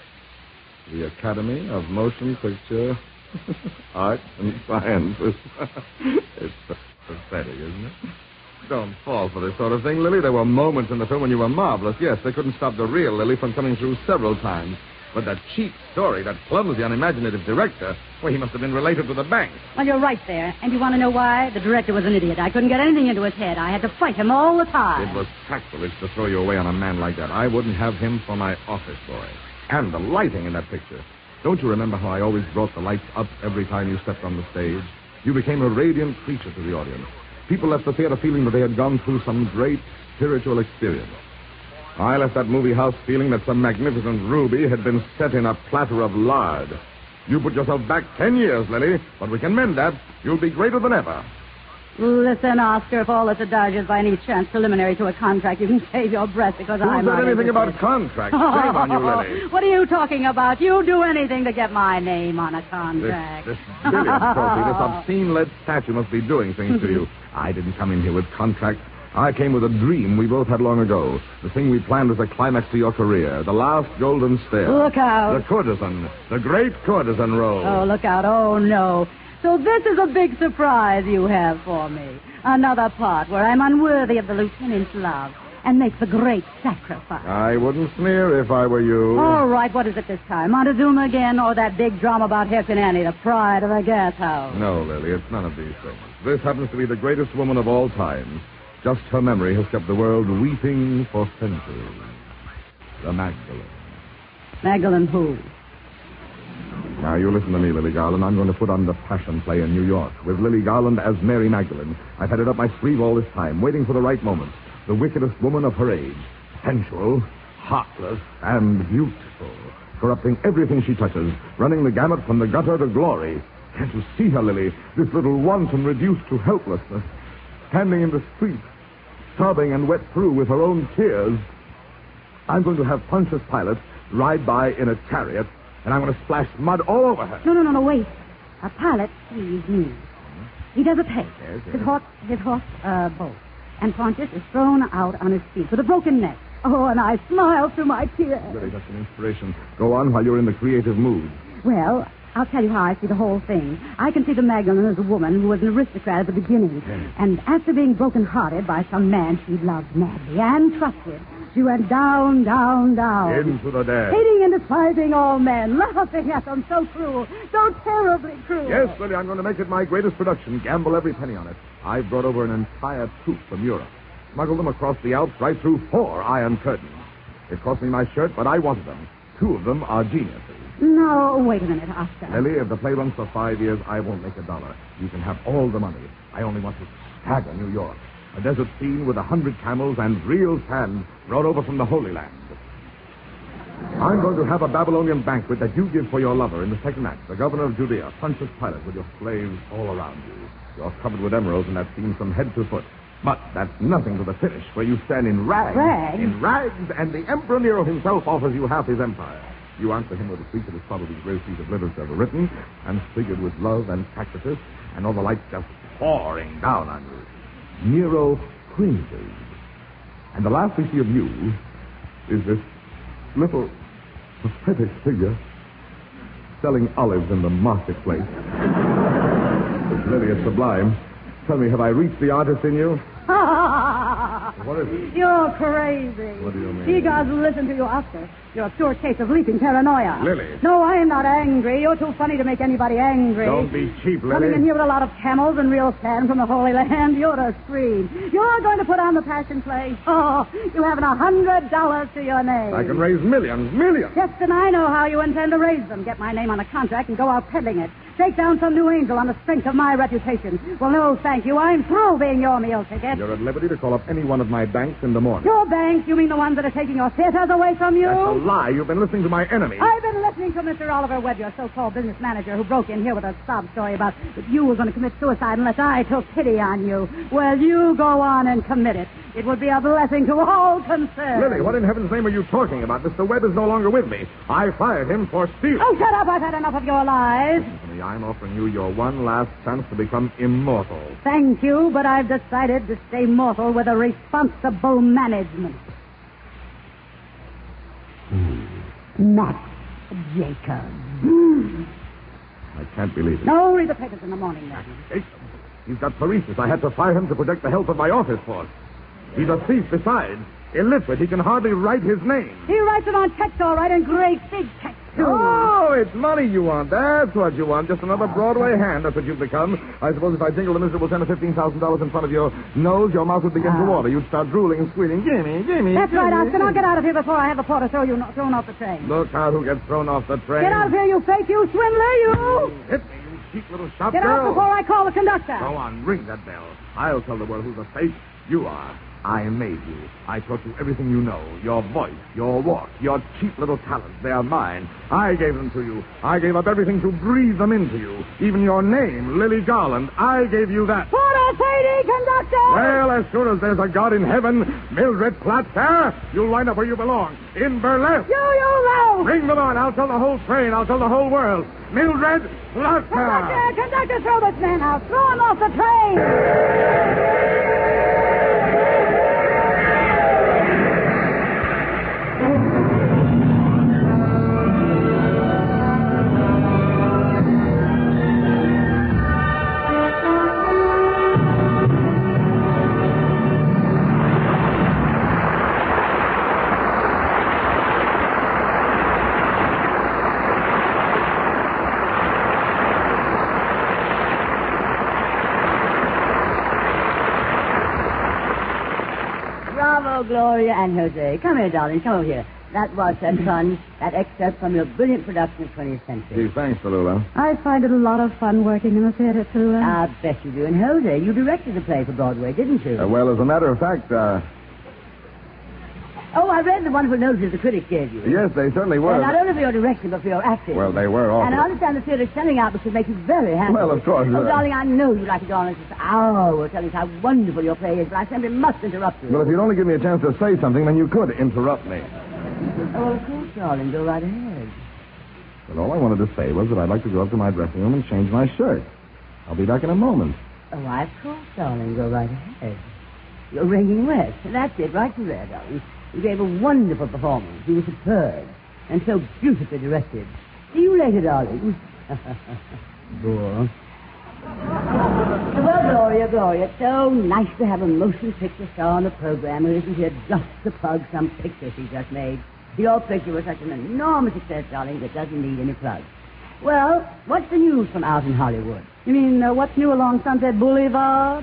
The Academy of Motion Picture Arts and Sciences. It's pathetic, isn't it? Don't fall for this sort of thing, Lily. There were moments in the film when you were marvelous. Yes, they couldn't stop the real Lily from coming through several times. But that cheap story, that clumsy, unimaginative director, well, he must have been related to the bank. Well, you're right there. And you want to know why? The director was an idiot. I couldn't get anything into his head. I had to fight him all the time. It was sacrilege to throw you away on a man like that. I wouldn't have him for my office boy. And the lighting in that picture. Don't you remember how I always brought the lights up every time you stepped on the stage? You became a radiant creature to the audience. People left the theater feeling that they had gone through some great spiritual experience. I left that movie house feeling that some magnificent ruby had been set in a platter of lard. You put yourself back ten years, Lily, but we can mend that. You'll be greater than ever. Listen, Oscar, if all this adage is by any chance preliminary to a contract, you can save your breath because Who I'm said not anything interested. about contract? Shame on you, Lily. What are you talking about? You'll do anything to get my name on a This, contract. this brilliant trophy, this obscene lead statue must be doing things to you. I didn't come in here with contracts. I came with a dream we both had long ago. The thing we planned as a climax to your career. The last golden stare. Look out. The courtesan. The great courtesan role. Oh, look out. Oh, no. So this is a big surprise you have for me. Another part where I'm unworthy of the lieutenant's love and make the great sacrifice. I wouldn't sneer if I were you. All right, what is it this time? Montezuma again or that big drama about Hairpin Annie, the pride of the gas house? No, Lily, it's none of these things. This happens to be the greatest woman of all time. Just her memory has kept the world weeping for centuries. The Magdalene. Magdalene who? Now, you listen to me, Lily Garland. I'm going to put on the Passion play in New York with Lily Garland as Mary Magdalene. I've had it up my sleeve all this time, waiting for the right moment. The wickedest woman of her age. Sensual, heartless, and beautiful. Corrupting everything she touches. Running the gamut from the gutter to glory. Can't you see her, Lily? This little wanton reduced to helplessness. Standing in the street, sobbing and wet through with her own tears. I'm going to have Pontius Pilate ride by in a chariot, and I'm going to splash mud all over her. No, no, no, no, wait. A pilot sees me. He does a pace. Yes, yes. His horse, his horse, uh, bolts. And Pontius is thrown out on his feet with a broken neck. Oh, and I smile through my tears. Really, that's an inspiration. Go on while you're in the creative mood. Well, I'll tell you how I see the whole thing. I can see the Magdalene as a woman who was an aristocrat at the beginning. Yes. And after being broken-hearted by some man she loved madly and trusted, she went down, down, down. Into the dead. Hating and despising all men, laughing at them, so cruel, so terribly cruel. Yes, Lily, I'm going to make it my greatest production. Gamble every penny on it. I've brought over an entire troop from Europe. Smuggled them across the Alps right through four Iron Curtains. It cost me my shirt, but I wanted them. Two of them are geniuses. No, wait a minute, Oscar. Lily, if the play runs for five years, I won't make a dollar. You can have all the money. I only want to stagger New York. A desert scene with a hundred camels and real sand brought over from the Holy Land. I'm going to have a Babylonian banquet that you give for your lover in the second act, the governor of Judea, Pontius Pilate, with your slaves all around you. You're covered with emeralds in that scene from head to foot. But that's nothing to the finish, where you stand in rags. Rags? In rags, and the Emperor Nero himself offers you half his empire. You answer him with a speech that is probably the greatest piece of literature ever written, and figured with love and sacrifice, and all the lights just pouring down on you. Nero cringes. And the last we see of you is this little pathetic figure selling olives in the marketplace. It's really a sublime. Tell me, have I reached the artist in you? What is it? You're crazy. What do you mean? He doesn't listen to you, Oscar. You're a pure case of leaping paranoia. Lily. No, I am not angry. You're too funny to make anybody angry. Don't be cheap, Lily. Coming in here with a lot of camels and real sand from the Holy Land, you're to scream. You're going to put on the passion play. Oh, you haven't a hundred dollars to your name. I can raise millions, millions. Yes, and I know how you intend to raise them. Get my name on a contract and go out peddling it. Take down some new angel on the strength of my reputation. Well, no, thank you. I'm through being your meal ticket. You're at liberty to call up any one of my banks in the morning. Your banks? You mean the ones that are taking your theaters away from you? That's a lie. You've been listening to my enemy. I've been listening to Mister Oliver Webb, your so-called business manager, who broke in here with a sob story about that you were going to commit suicide unless I took pity on you. Well, you go on and commit it. It would be a blessing to all concerned. Lily, what in heaven's name are you talking about? Mister Webb is no longer with me. I fired him for stealing. Oh, shut up. I've had enough of your lies. Listen to me. I'm offering you your one last chance to become immortal. Thank you, but I've decided to stay mortal with a responsible management. Hmm. Max Jacob. Hmm. I can't believe it. No, read the papers in the morning, then. Jacob. He's got paresis. I had to fire him to protect the health of my office force. He's a thief besides. Illiterate. He can hardly write his name. He writes it on text, all right, in great big text, too. Oh, it's money you want. That's what you want. Just another Broadway hand. That's what you've become. I suppose if I jingled a miserable ten or fifteen thousand dollars in front of your nose, your mouth would begin to water. You'd start drooling and squealing. Gimme, gimme. That's gimme, right, Oscar. Now gimme. get out of here before I have the porter throw you thrown off the train. Look out who gets thrown off the train. Get out of here, you fake, you swindler, you! Hit me, you cheap little shop Get girl. out before I call the conductor. Go on, ring that bell. I'll tell the world who's a fake. You are. I made you. I taught you everything you know. Your voice, your walk, your cheap little talents. They are mine. I gave them to you. I gave up everything to breathe them into you. Even your name, Lily Garland. I gave you that. Porter, Sadie, conductor! Well, as soon as there's a God in heaven, Mildred Platt there, you'll wind up where you belong. In burlesque. You, you low! Bring them on. I'll tell the whole train. I'll tell the whole world. Mildred Platt. Conductor, conductor, throw this man out. Throw him off the train! Bravo, Gloria and Jose. Come here, darling. Come over here. That was that fun. That excerpt from your brilliant production of twentieth century. Gee, thanks, Tallulah. I find it a lot of fun working in the theater, too. Uh... I bet you do. And Jose, you directed the play for Broadway, didn't you? Uh, well, as a matter of fact, uh... Oh, I read the wonderful notices the critics gave you. yes, they certainly were. And not only for your direction, but for your acting. Well, they were awful. And I understand the theater's selling out, which would make you very happy. Well, of course. Oh, uh, darling, I know you like to go on for hours telling us how wonderful your play is, but I simply must interrupt you. Well, if you'd only give me a chance to say something, then you could interrupt me. Oh, well, of course, darling. Go right ahead. But all I wanted to say was that I'd like to go up to my dressing room and change my shirt. I'll be back in a moment. Oh, why, of course, darling. Go right ahead. You're ringing west. That's it, right through there, darling. You gave a wonderful performance. You were superb and so beautifully directed. See you later, darling. Bore. Well, Gloria, Gloria, it's so nice to have a motion picture star on the program who isn't here just to plug some picture she just made. Your picture was such an enormous success, darling, that doesn't need any plugs. Well, what's the news from out in Hollywood? You mean, uh, what's new along Sunset Boulevard?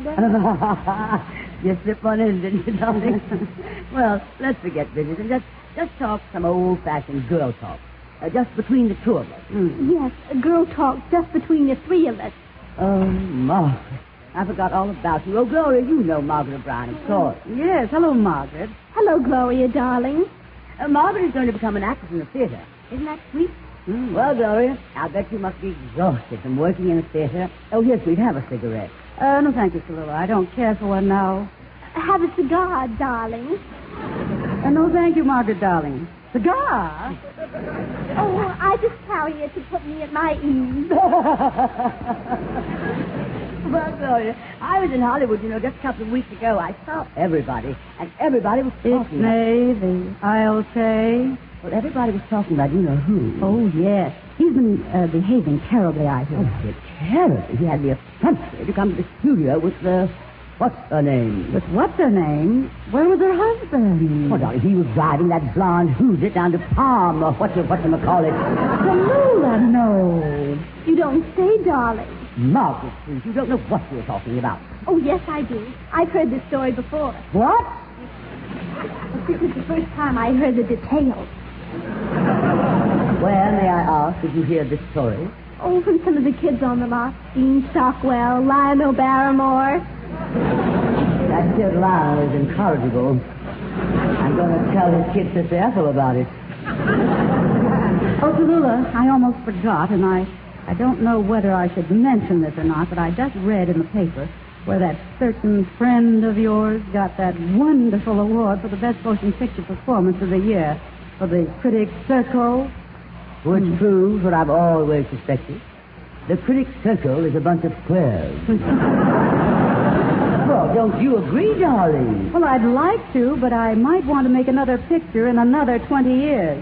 You slip one in, didn't you, darling? Well, let's forget business and just, just talk some old-fashioned girl talk. Uh, just between the two of us. Mm. Yes, a girl talk just between the three of us. Oh, Margaret. I forgot all about you. Oh, Gloria, you know Margaret O'Brien, of course. Yes, hello, Margaret. Hello, Gloria, darling. Uh, Margaret is going to become an actress in the theater. Isn't that sweet? Mm. Well, Gloria, I bet you must be exhausted from working in a theater. Oh, here, sweet, have a cigarette. Uh, no, thank you, Tallulah. I don't care for one now. Have a cigar, darling. Uh, no, thank you, Margaret, darling. Cigar? Oh, I just carry it to put me at my ease. Well, Gloria, I was in Hollywood, you know, just a couple of weeks ago. I saw everybody, and everybody was It's talking about... me, the I'll say. Well, everybody was talking about you know who. Oh, yes. He's been uh, behaving terribly, I hear. Oh, it's terrible. He had the effrontery to come to the studio with the What's her name? But what's her name? Where was her husband? Oh, darling, he was driving that blonde Hoosier down to Palm, or what you, what you call it. Tallulah, no. You don't say, darling. Margaret, please, you don't know what you're talking about. Oh, yes, I do. I've heard this story before. What? But this is the first time I heard the details. Where, may I ask, did you hear this story? Oh, from some of the kids on the lot. Dean Stockwell, Lionel Barrymore. That kid Lionel is incorrigible. I'm going to tell his kid Sister Ethel about it. Oh, Tallulah, I almost forgot, and I, I don't know whether I should mention this or not, but I just read in the paper where that certain friend of yours got that wonderful award for the best motion picture performance of the year for the Critics' Circle. Which mm. proves what I've always suspected. The Critics' Circle is a bunch of squares. Well, don't you agree, darling? Well, I'd like to, but I might want to make another picture in another twenty years.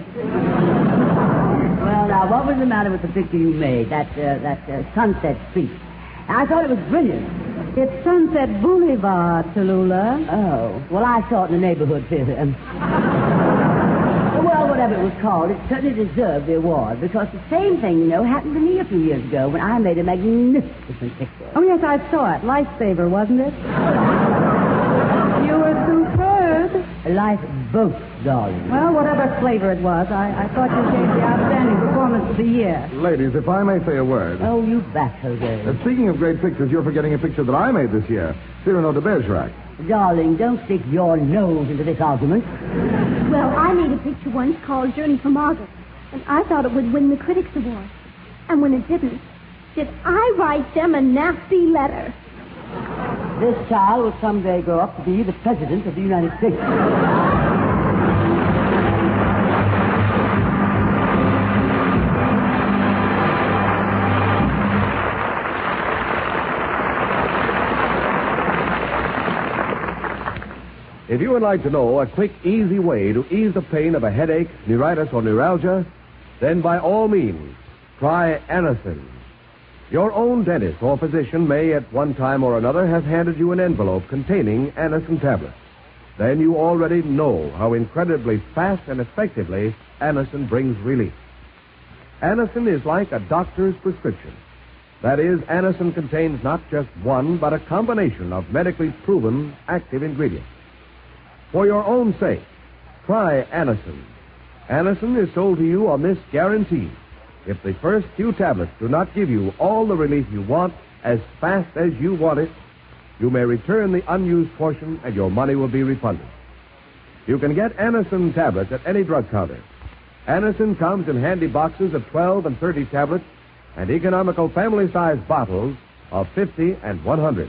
Well, now, what was the matter with the picture you made, that uh, that uh, Sunset Street? I thought it was brilliant. It's Sunset Boulevard, Tallulah. Oh, well, I saw it in the neighborhood theater. Well, whatever it was called, it certainly deserved the award, because the same thing, you know, happened to me a few years ago when I made a magnificent picture. Oh, yes, I saw it. Lifesaver, wasn't it? You were superb. Life boat, darling. Well, whatever flavor it was, I, I thought you gave the outstanding performance of the year. Ladies, if I may say a word. Oh, you bet, Jose. Uh, speaking of great pictures, you're forgetting a picture that I made this year. Cyrano de Bergerac. Darling, don't stick your nose into this argument. Well, I made a picture once called Journey for Margaret, and I thought it would win the Critics' Award. And when it didn't, did I write them a nasty letter? This child will someday grow up to be the President of the United States. If you would like to know a quick, easy way to ease the pain of a headache, neuritis, or neuralgia, then by all means, try Anacin. Your own dentist or physician may at one time or another have handed you an envelope containing Anacin tablets. Then you already know how incredibly fast and effectively Anacin brings relief. Anacin is like a doctor's prescription. That is, Anacin contains not just one, but a combination of medically proven active ingredients. For your own sake, try Anacin. Anacin is sold to you on this guarantee. If the first few tablets do not give you all the relief you want as fast as you want it, you may return the unused portion and your money will be refunded. You can get Anacin tablets at any drug counter. Anacin comes in handy boxes of twelve and thirty tablets and economical family-sized bottles of fifty and one hundred.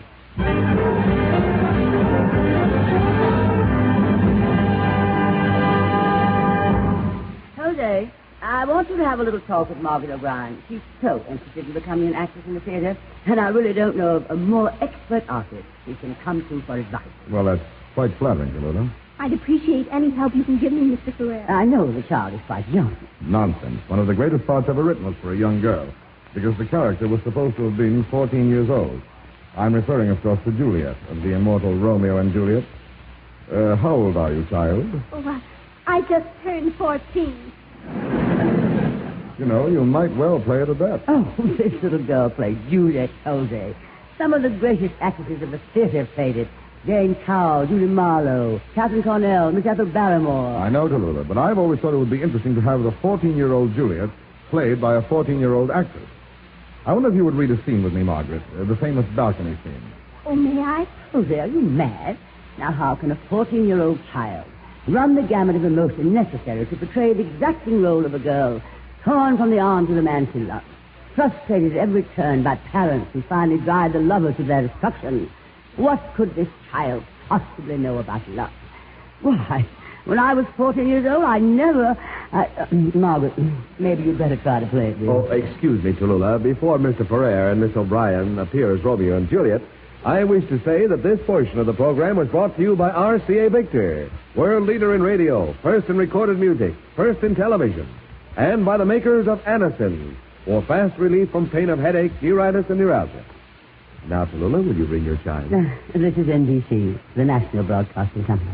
Jose, I want you to have a little talk with Margaret O'Brien. She's so interested in becoming an actress in the theater, and I really don't know of a more expert artist she can come to for advice. Well, that's quite flattering, Tallulah. I'd appreciate any help you can give me, Mister Ferrer. I know the child is quite young. Nonsense. One of the greatest parts ever written was for a young girl, because the character was supposed to have been fourteen years old. I'm referring, of course, to Juliet, of the immortal Romeo and Juliet. Uh, how old are you, child? Oh, uh, I just turned fourteen. You know, you might well play it at that. Oh, this little girl played Juliet Jose. Some of the greatest actresses of the theater played it. Jane Cowell, Judy Marlowe, Catherine Cornell, Miss Ethel Barrymore. I know, Tallulah, but I've always thought it would be interesting to have the fourteen-year-old Juliet played by a fourteen-year-old actress. I wonder if you would read a scene with me, Margaret, uh, the famous balcony scene. Oh, may I? Jose, are you mad? Now, how can a fourteen-year-old child run the gamut of emotion necessary to portray the exacting role of a girl torn from the arms of the man she loves, frustrated at every turn by parents who finally drive the lover to their destruction? What could this child possibly know about love? Why, when I was fourteen years old, I never... I, uh, Margaret, maybe you'd better try to play it, dear. Oh, excuse me, Tallulah. Before Mister Ferrer and Miss O'Brien appear as Romeo and Juliet, I wish to say that this portion of the program was brought to you by R C A Victor, world leader in radio, first in recorded music, first in television, and by the makers of Anacin, for fast relief from pain of headache, neuritis, and neuralgia. Now, Tallulah, will you ring your chime? Uh, this is N B C, the National Broadcasting Company.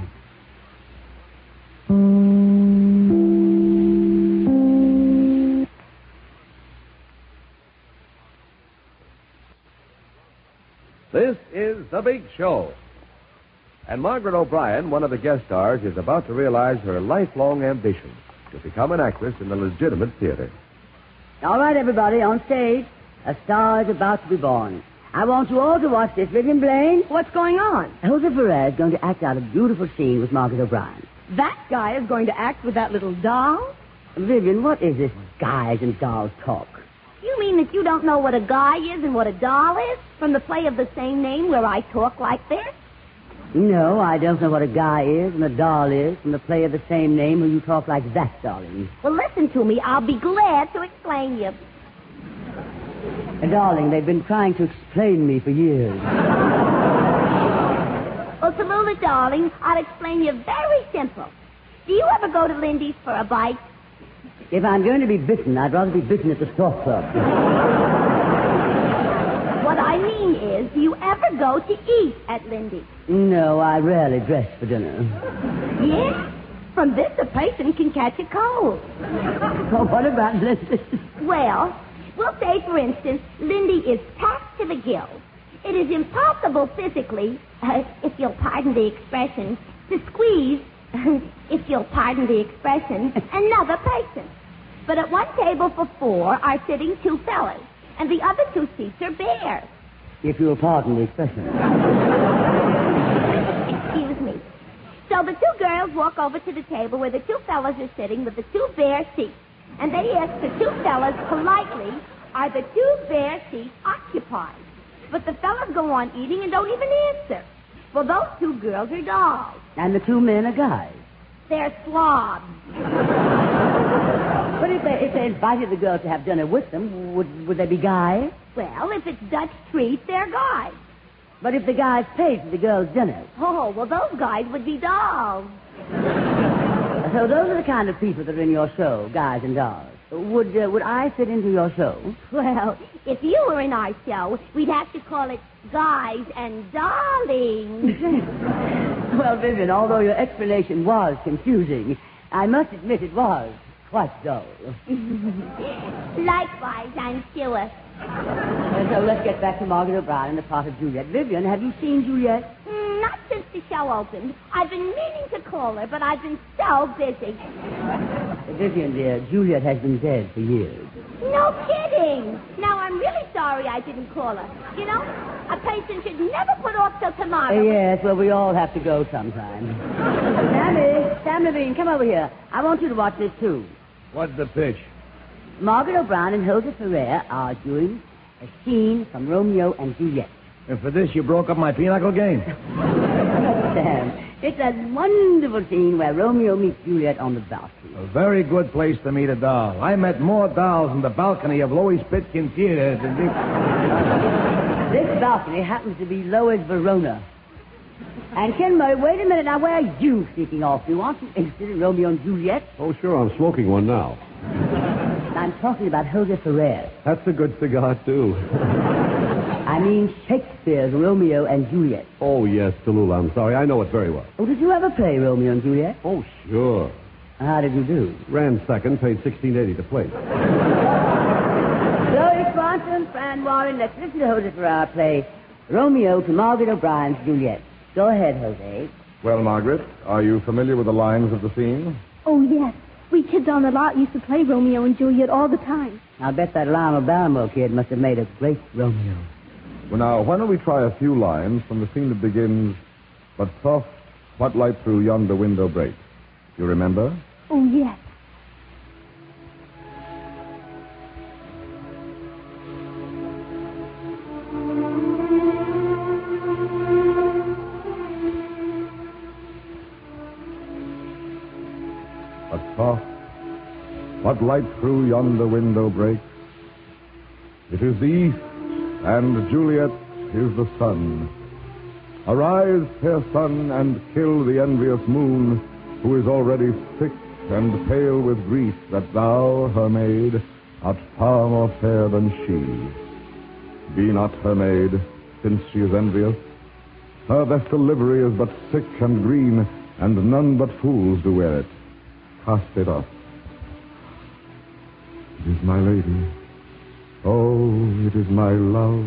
This is The Big Show. And Margaret O'Brien, one of the guest stars, is about to realize her lifelong ambition to become an actress in the legitimate theater. All right, everybody, on stage. A star is about to be born. I want you all to watch this. Vivian Blaine. What's going on? Jose Ferrer is going to act out a beautiful scene with Margaret O'Brien. That guy is going to act with that little doll? Vivian, what is this guys and dolls talk? You mean that you don't know what a guy is and what a doll is? From the play of the same name where I talk like this? No, I don't know what a guy is and a doll is from the play of the same name where you talk like that, darling. Well, listen to me. I'll be glad to explain you. Uh, darling, they've been trying to explain me for years. Well, Tallulah, darling, I'll explain you very simple. Do you ever go to Lindy's for a bite? If I'm going to be bitten, I'd rather be bitten at the Stork Club. What I mean is, do you ever go to eat at Lindy's? No, I rarely dress for dinner. Yes? From this, a person can catch a cold. Oh, what about Lindy? Well, we'll say, for instance, Lindy is packed to the gills. It is impossible physically, uh, if you'll pardon the expression, to squeeze, if you'll pardon the expression, another person. But at one table for four are sitting two fellas, and the other two seats are bare. If you'll pardon the expression. Excuse me. So the two girls walk over to the table where the two fellas are sitting with the two bare seats. And they ask the two fellas politely, are the two bare seats occupied? But the fellas go on eating and don't even answer. Well, those two girls are dolls. And the two men are guys. They're slobs. But if they, if they invited the girls to have dinner with them, would, would they be guys? Well, if it's Dutch treat, they're guys. But if the guys paid for the girls' dinner? Oh, well, those guys would be dolls. So those are the kind of people that are in your show, guys and dolls. Would uh, would I fit into your show? Well, if you were in our show, we'd have to call it Guys and Darlings. Well, Vivian, although your explanation was confusing, I must admit it was quite dull. Likewise, I'm sure. And so let's get back to Margaret O'Brien and the part of Juliet. Vivian, have you seen Juliet? Mm, not since the show opened. I've been meaning to call her, but I've been so busy. Vivian, dear, Juliet has been dead for years. No kidding. Now, I'm really sorry I didn't call her. You know, a patient should never put off till tomorrow. Uh, yes, well, we all have to go sometime. Sammy, Sam Levine, come over here. I want you to watch this, too. What's the pitch? Margaret O'Brien and Hilda Ferrer are doing a scene from Romeo and Juliet. And for this, you broke up my pinochle game. Sam, it's a wonderful scene where Romeo meets Juliet on the balcony. A very good place to meet a doll. I met more dolls in the balcony of Louis Pitkin Theater than this. This balcony happens to be Lois Verona. And Ken Murray, wait a minute. Now, where are you sneaking off to? Aren't you interested in Romeo and Juliet? Oh, sure, I'm smoking one now. I'm talking about Hilda Ferrer. That's a good cigar, too. I mean Shakespeare's Romeo and Juliet. Oh, yes, Tallulah, I'm sorry. I know it very well. Oh, did you ever play Romeo and Juliet? Oh, sure. How did you do? Ran second, paid sixteen eighty to play. Lois Swanson, Fran Warren, let's listen to Jose Ferrer play Romeo to Margaret O'Brien's Juliet. Go ahead, Jose. Well, Margaret, are you familiar with the lines of the scene? Oh, yes. We kids on the lot used to play Romeo and Juliet all the time. I'll bet that Lionel Barrymore kid must have made a great Romeo. Well, now, why don't we try a few lines from the scene that begins, but soft, what light through yonder window breaks. You remember? Oh, yes. But soft, what light through yonder window breaks? It is the east, and Juliet is the sun. Arise, fair sun, and kill the envious moon, who is already sick and pale with grief that thou, her maid, art far more fair than she. Be not her maid, since she is envious. Her vestal livery is but sick and green, and none but fools do wear it. Cast it off. It is my lady. Oh, it is my love.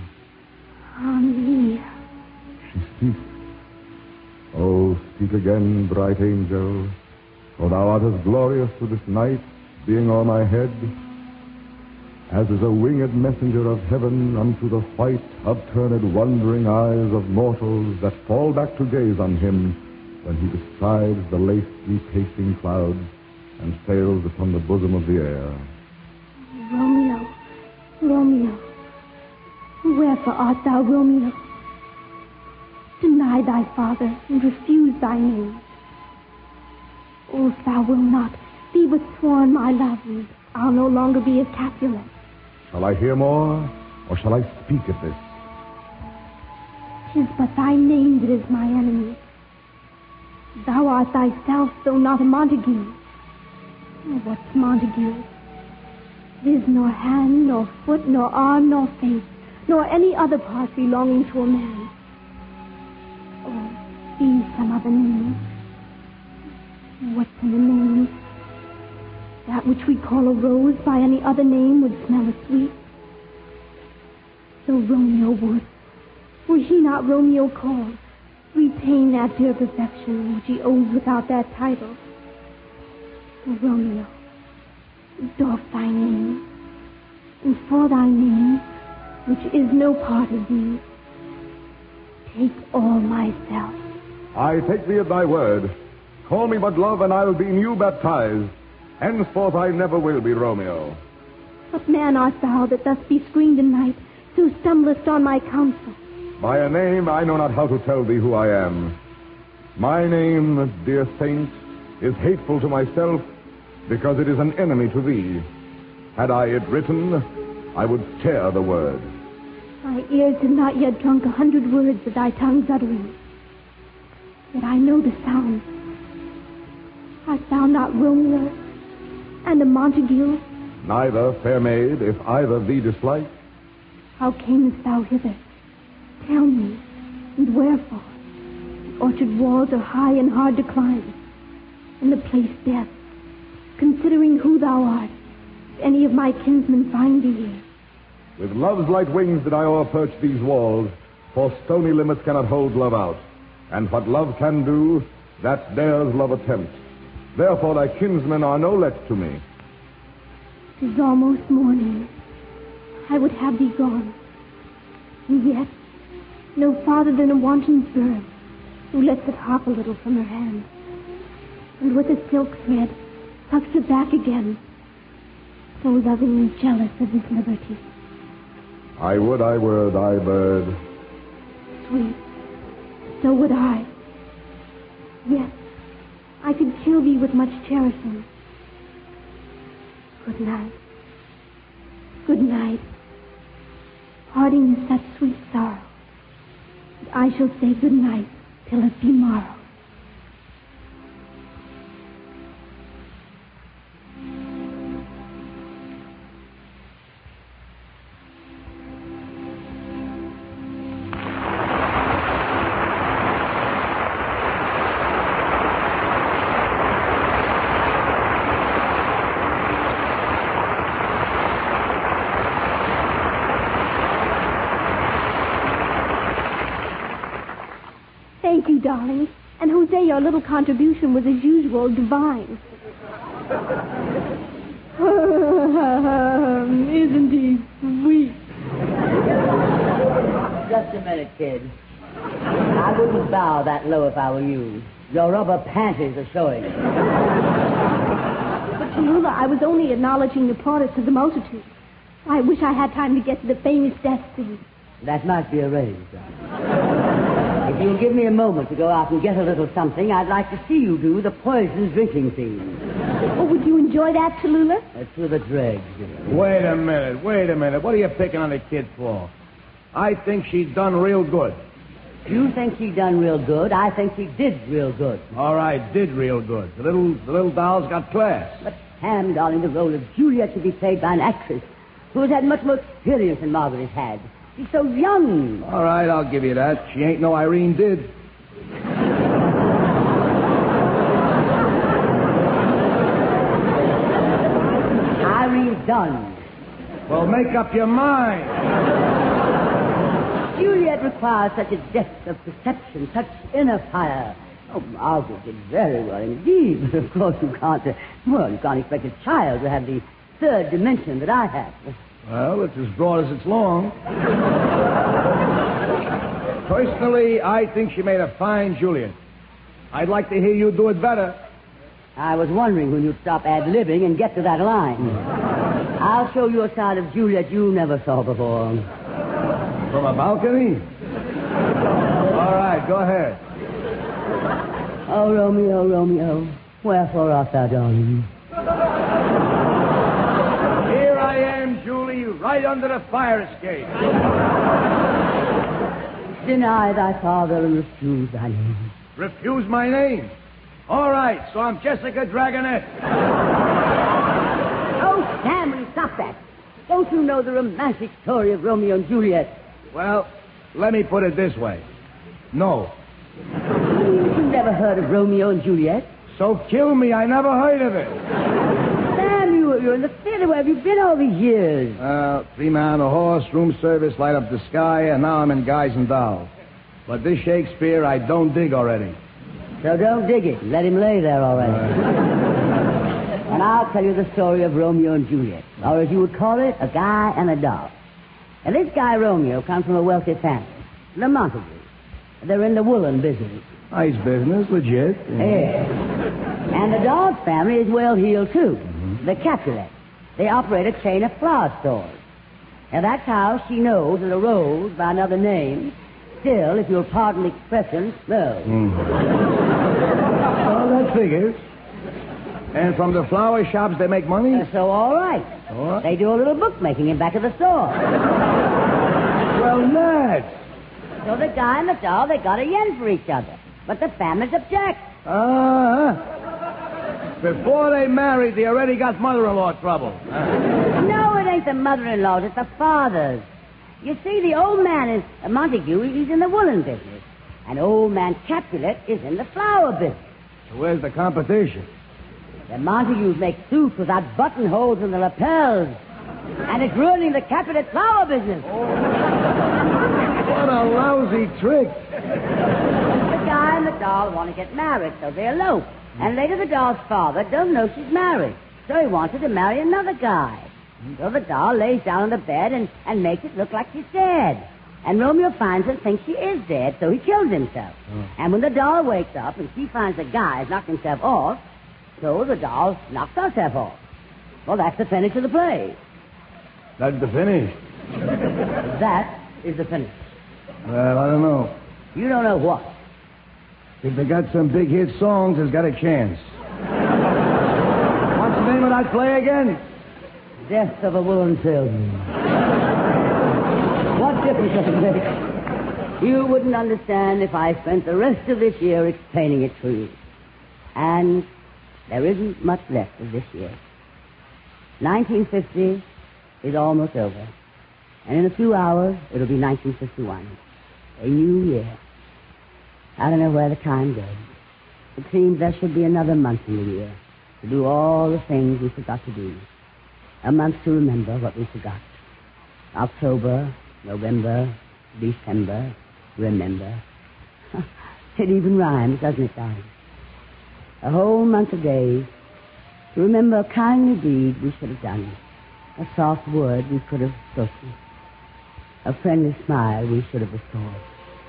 Henri. She speaks. Oh, speak again, bright angel, for thou art as glorious to this night, being o'er my head, as is a winged messenger of heaven unto the white, upturned, wondering eyes of mortals that fall back to gaze on him when he bestrides the lace-free pacing clouds and sails upon the bosom of the air. Romeo, Romeo, wherefore art thou, Romeo? Deny thy father and refuse thy name. Oh, if thou wilt not, be but sworn my love, and I'll no longer be a Capulet. Shall I hear more, or shall I speak of this? 'Tis but thy name that is my enemy. Thou art thyself, though not a Montague. What's Montague? There's nor hand, nor foot, nor arm, nor face, nor any other part belonging to a man. Oh, be some other name. What's in a name? That which we call a rose by any other name would smell as sweet. So Romeo would, were he not Romeo called, retain that dear perfection which he owes without that title. So Romeo, doff thy name, and for thy name, which is no part of thee, take all myself. I take thee at thy word. Call me but love, and I'll be new baptized. Henceforth I never will be Romeo. What man art thou that thus be screened in night, so stumblest on my counsel? By a name I know not how to tell thee who I am. My name, dear saint, is hateful to myself because it is an enemy to thee. Had I it written, I would tear the word. My ears have not yet drunk a hundred words of thy tongue's uttering. Yet I know the sound. Art thou not Romeo and a Montague? Neither, fair maid, if either thee dislike. How camest thou hither? Tell me, and wherefore? The orchard walls are high and hard to climb, and the place death. Considering who thou art, if any of my kinsmen find thee here. With love's light wings did I o'erperch these walls, for stony limits cannot hold love out. And what love can do, that dares love attempt. Therefore thy kinsmen are no less to me. 'Tis almost morning. I would have thee gone. And yet, no farther than a wanton bird, who lets it hop a little from her hand, and with a silk thread tucks it back again, so loving and jealous of his liberty. I would I were thy bird. Sweet, so would I. Yes, I could kill thee with much cherishing. Good night. Good night. Parting is such sweet sorrow that I shall say good night till it be morrow. Thank you, darling. And Jose, your little contribution was, as usual, divine. Isn't he sweet? Just a minute, kid. I wouldn't bow that low if I were you. Your rubber panties are showing. But, Tallulah, I was only acknowledging the plaudits of the multitude. I wish I had time to get to the famous death scene. That might be arranged. If you'll give me a moment to go out and get a little something, I'd like to see you do the poison drinking scene. Oh, would you enjoy that, Tallulah? That's with the dregs. Wait a minute, wait a minute. What are you picking on the kid for? I think she's done real good. You think he done real good. I think he did real good. All right, did real good. The little the little doll's got class. But, Ham, darling, the role of Juliet should be played by an actress who has had much more experience than Margaret has had. She's so young. All right, I'll give you that. She ain't no Irene did. Irene's done. Well, make up your mind. Juliet requires such a depth of perception, such inner fire. Oh, Margaret did very well indeed. But of course you can't, uh, well, you can't expect a child to have the third dimension that I have. Well, it's as broad as it's long. Personally, I think she made a fine Juliet. I'd like to hear you do it better. I was wondering when you'd stop ad-libbing and get to that line. I'll show you a side of Juliet you never saw before. From a balcony? All right, go ahead. Oh, Romeo, Romeo, wherefore art thou done? Here I am, Julie, right under the fire escape. Deny thy father and refuse thy name. Refuse my name? All right, so I'm Jessica Dragonette. Oh, Cameron, stop that. Don't you know the romantic story of Romeo and Juliet? Well, let me put it this way. No. You never heard of Romeo and Juliet? So kill me, I never heard of it. Samuel, you're in the theater. Where have you been all these years? Uh, three man on a horse, room service, light up the sky, and now I'm in Guys and Dolls. But this Shakespeare, I don't dig already. So don't dig it. Let him lay there already. Uh... And I'll tell you the story of Romeo and Juliet. Or as you would call it, a guy and a doll. And this guy, Romeo, comes from a wealthy family. The Montagues. They're in the woolen business. Nice business, legit. Yeah. yeah. And the dog's family is well-heeled, too. Mm-hmm. The Capulets. They operate a chain of flower stores. And that's how she knows that a rose by another name still, if you'll pardon the expression, smells. Mm. Well, that figures. And from the flower shops, they make money? Uh, so, all right. All right. They do a little bookmaking in back of the store. Well, Ned. So the guy and the doll, they got a yen for each other. But the families object. Uh-huh. Before they married, they already got mother-in-law trouble. Uh. No, it ain't the mother-in-laws, it's the fathers. You see, the old man is uh, Montague, he's in the woolen business. And old man Capulet is in the flower business. So where's the competition? The Montagues make suits without buttonholes in the lapels. And it's ruining the Capulet flower business. Oh. What a lousy trick. The guy and the doll want to get married, so they elope. And later the doll's father don't know she's married. So he wants her to marry another guy. So the doll lays down on the bed and, and makes it look like she's dead. And Romeo finds her and thinks she is dead, so he kills himself. Oh. And when the doll wakes up and she finds the guy has knocked himself off, so the doll knocks herself off. Well, that's the finish of the play. That's the finish? That is the finish. Well, I don't know. You don't know what? If they got some big hit songs, it's got a chance. What's the name of that play again? Death of a Woolen Salesman. What difference does it make? You wouldn't understand if I spent the rest of this year explaining it to you. And there isn't much left of this year. nineteen fifty is almost over. And in a few hours, it'll be nineteen fifty-one. A new year. I don't know where the time goes. It seems there should be another month in the year to do all the things we forgot to do. A month to remember what we forgot. October, November, December, remember. It even rhymes, doesn't it, darling? A whole month of days to remember a kindly deed we should have done. A soft word we could have spoken. A friendly smile we should have restored.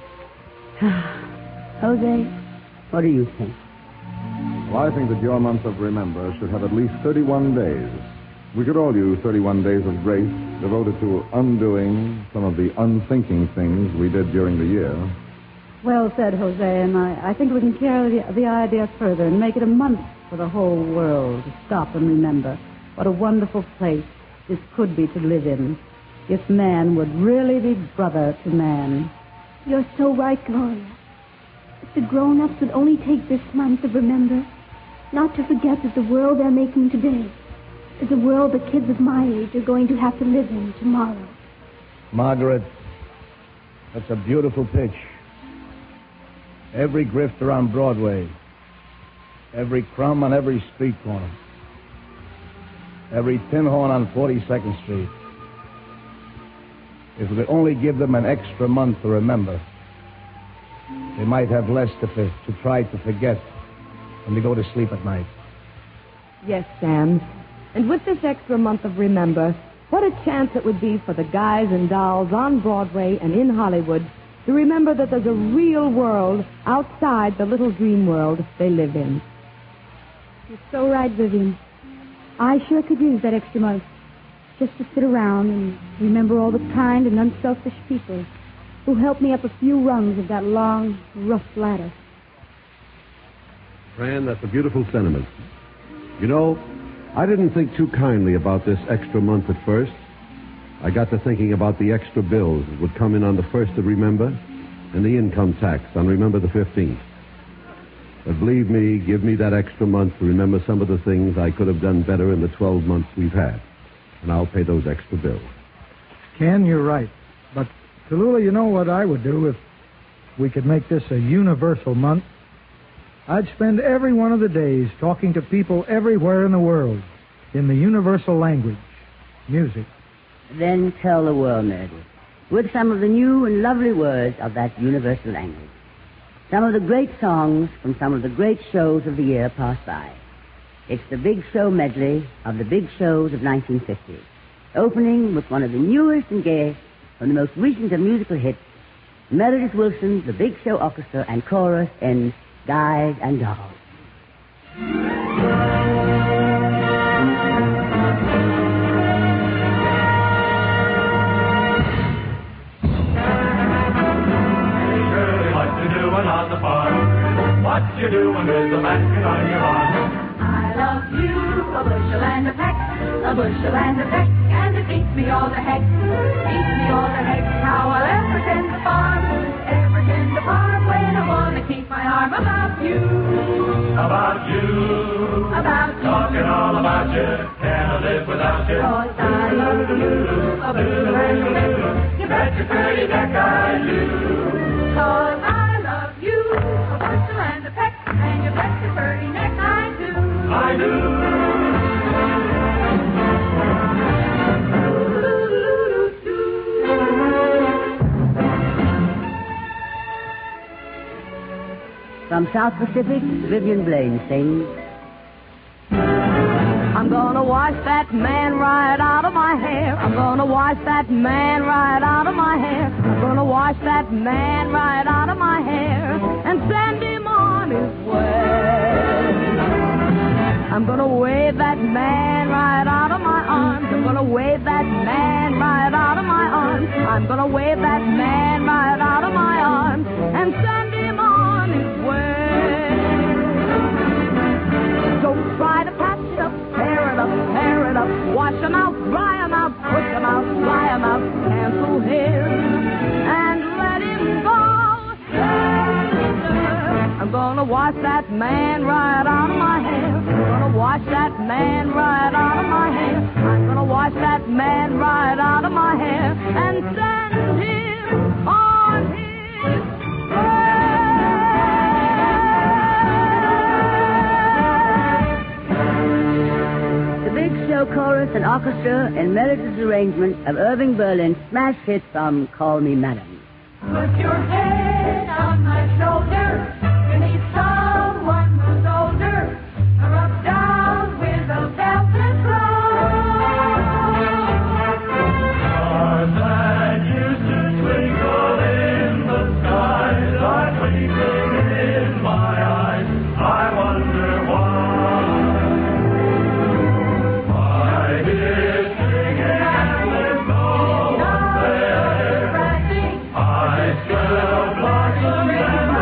Jose, what do you think? Well, I think that your month of remember should have at least thirty-one days. We could all use thirty-one days of grace devoted to undoing some of the unthinking things we did during the year. Well said, Jose, and I, I think we can carry the, the idea further and make it a month for the whole world to stop and remember what a wonderful place this could be to live in if man would really be brother to man. You're so right, Gloria. If the grown-ups would only take this month to remember, not to forget that the world they're making today is a world the kids of my age are going to have to live in tomorrow. Margaret, That's a beautiful pitch. Every grifter on Broadway. Every crumb on every street corner. Every tin horn on forty-second Street. If we could only give them an extra month to remember, they might have less to, fi- to try to forget when they go to sleep at night. Yes, Sam. And with this extra month of remember, what a chance it would be for the guys and dolls on Broadway and in Hollywood to remember that there's a real world outside the little dream world they live in. You're so right, Vivian. I sure could use that extra month just to sit around and remember all the kind and unselfish people who helped me up a few rungs of that long, rough ladder. Fran, that's a beautiful sentiment. You know, I didn't think too kindly about this extra month at first. I got to thinking about the extra bills that would come in on the first of Remember and the income tax on Remember the fifteenth. But believe me, give me that extra month to remember some of the things I could have done better in the twelve months we've had. And I'll pay those extra bills. Ken, you're right. But, Tallulah, you know what I would do if we could make this a universal month? I'd spend every one of the days talking to people everywhere in the world in the universal language, music. Then tell the world, Meredith, with some of the new and lovely words of that universal language. Some of the great songs from some of the great shows of the year passed by. It's the Big Show medley of the big shows of nineteen fifty, opening with one of the newest and gayest from the most recent of musical hits, Meredith Willson's The Big Show Orchestra and Chorus in Guys and Dolls. On the farm, what you doing with the basket on your arm? I love you, a bushel and a peck, a bushel and a peck, and it beats me all the heck, beats me all the heck. How I'll ever tend the farm, ever tend the farm when I want to keep my arm about you, About you, about you. talking all about you, can't I live without you? Cause I love you, a bushel and a peck, you bet your pretty neck I do. Cause I love you, a bushel and a peck, and you bet your pretty neck I do. I do. From South Pacific, Vivian Blaine sings. I'm gonna wash that man right out of my hair. I'm gonna wash that man right out of my hair. I'm gonna wash that man right out of my hair and send him on his way. I'm gonna wave that man right out of my arms. I'm gonna wave that man right out of my arms. I'm gonna wave that man right out of my arms and send him on his way. Don't try to patch it up, tear it up, tear it up, wash him out, dry him out, push him out, fly him out, cancel him and let him go. I'm gonna wash that man right out of my hair. I'm gonna wash that man right out of my hair. I'm gonna wash that man right out of my hair and send him on his The Big Show Chorus and Orchestra in Meredith's arrangement of Irving Berlin's smash hit from Call Me Madam. Put your head on my shoulder. You need someone who's older. Rub down with a velvet glove. Stars that used to twinkle in the skies are twinkling in my eyes. I wonder why. I hear singing and there's no one there. I smell blossoms and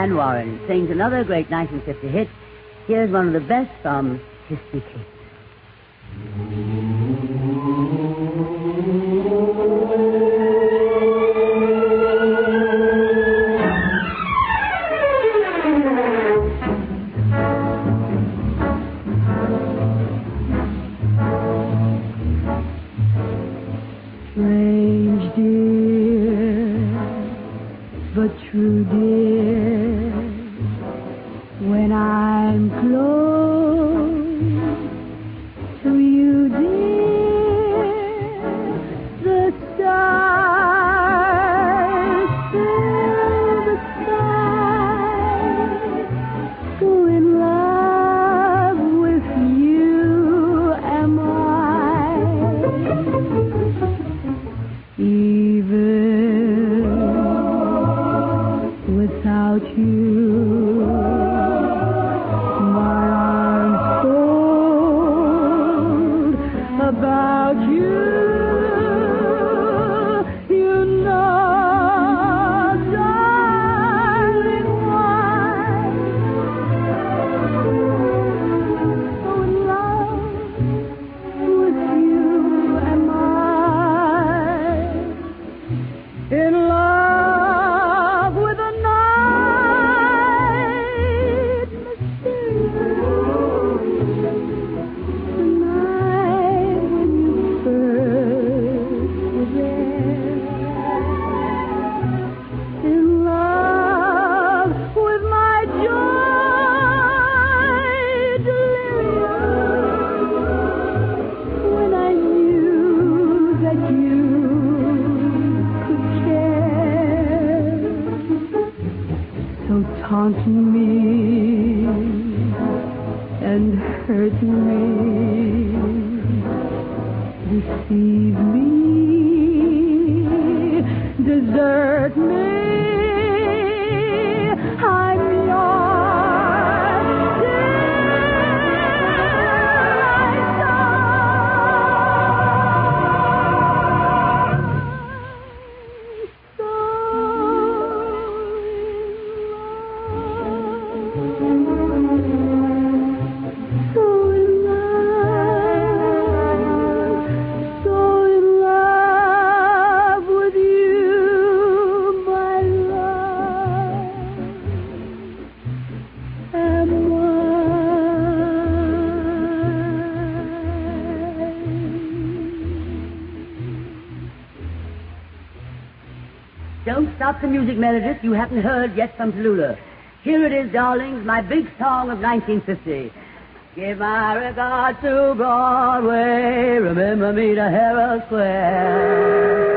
Diane Warren sings another great nineteen fifty hit. Here's one of the best from Kissy Kiss. Strange, dear, but true, dear, when I'm close to you, dear, the stars fill the sky, so in love with you am I. Even without you, my arms fold about you. You know, darling, why so in love with you am I. In love with a night mysterious, the night when you first were there. In love with my joy delirious, when I knew that you so taunting me and hurt me, deceive me, desert me. I'm yours till I so in love, so in love with you, my love, am Don't stop the music, Meredith. You haven't heard yet from Tallulah. Here it is, darlings, my big song of nineteen fifty. Give my regards to Broadway. Remember me to Herald Square.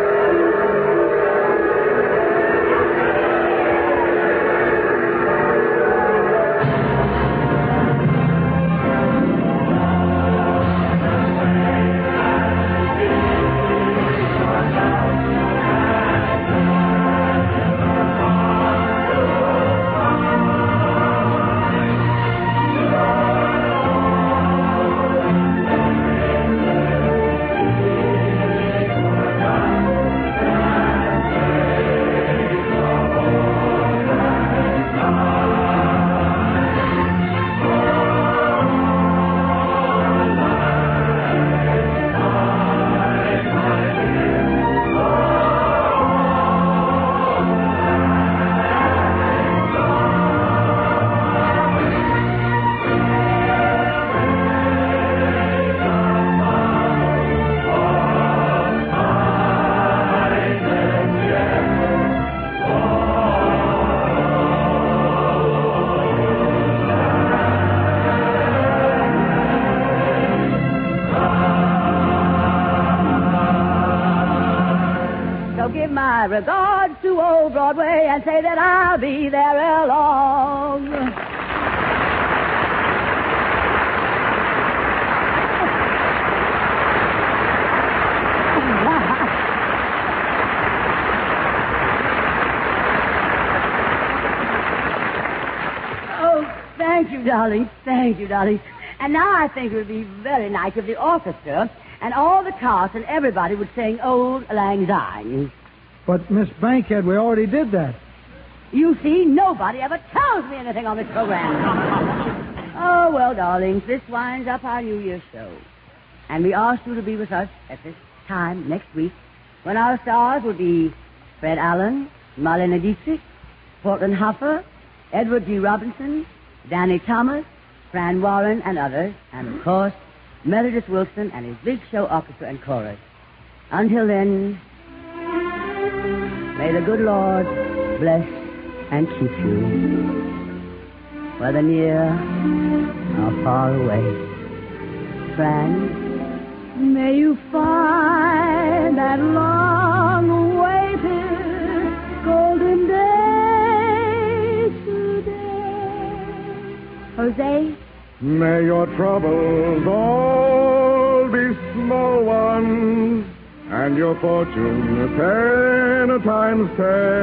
Give my regards to old Broadway and say that I'll be there ere long. Oh, thank you, darling. Thank you, darling. And now I think it would be very nice if the orchestra and all the cast and everybody would sing Old Lang Syne. But, Miss Bankhead, we already did that. You see, nobody ever tells me anything on this program. Oh, well, darlings, this winds up our New Year's show. And we asked you to be with us at this time next week when our stars will be Fred Allen, Marlene Dietrich, Portland Hoffer, Edward G. Robinson, Danny Thomas, Fran Warren, and others, and, of course, Meredith Wilson and his Big Show Orchestra and Chorus. Until then, may the good Lord bless and keep you, whether near or far away. Fran? May you find that long-awaited golden day today. Jose? May your troubles all be small ones, and your fortune ten times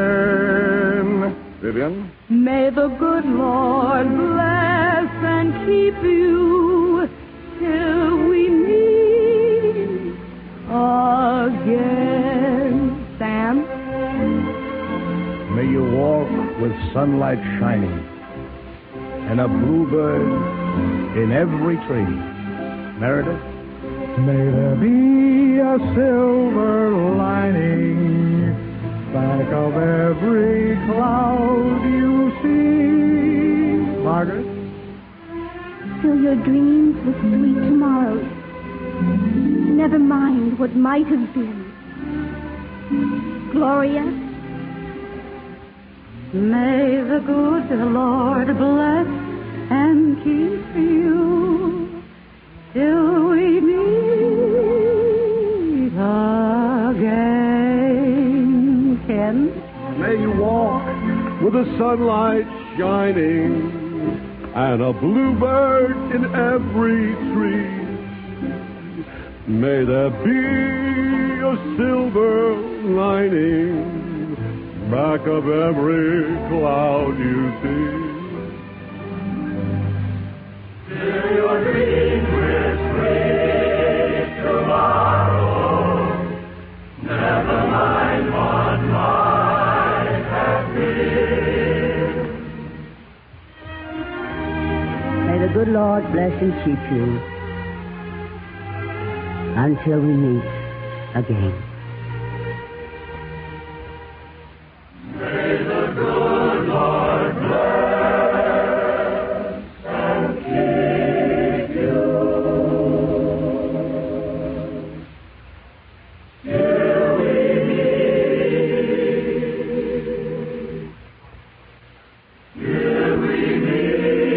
ten. Vivian? May the good Lord bless and keep you till we meet again. Sam? May you walk with sunlight shining and a bluebird in every tree. Meredith? May there be a silver lining back of every cloud you see. Margaret? Fill your dreams with sweet tomorrows. Never mind what might have been. Gloria? May the good Lord bless and keep you till we meet again. Ken? May you walk with the sunlight shining and a bluebird in every tree. May there be a silver lining back of every cloud you see. Fill your dreams with sweet tomorrow. Never mind what might have been. May the good Lord bless and keep you until we meet again. May the good Lord bless and keep you till we meet, till we meet.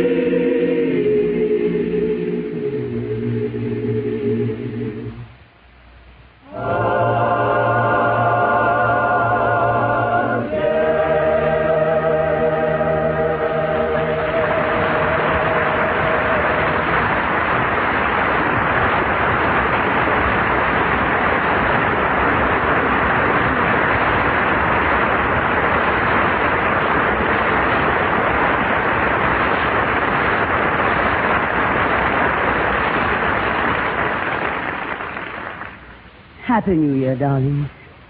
Happy New Year, darling.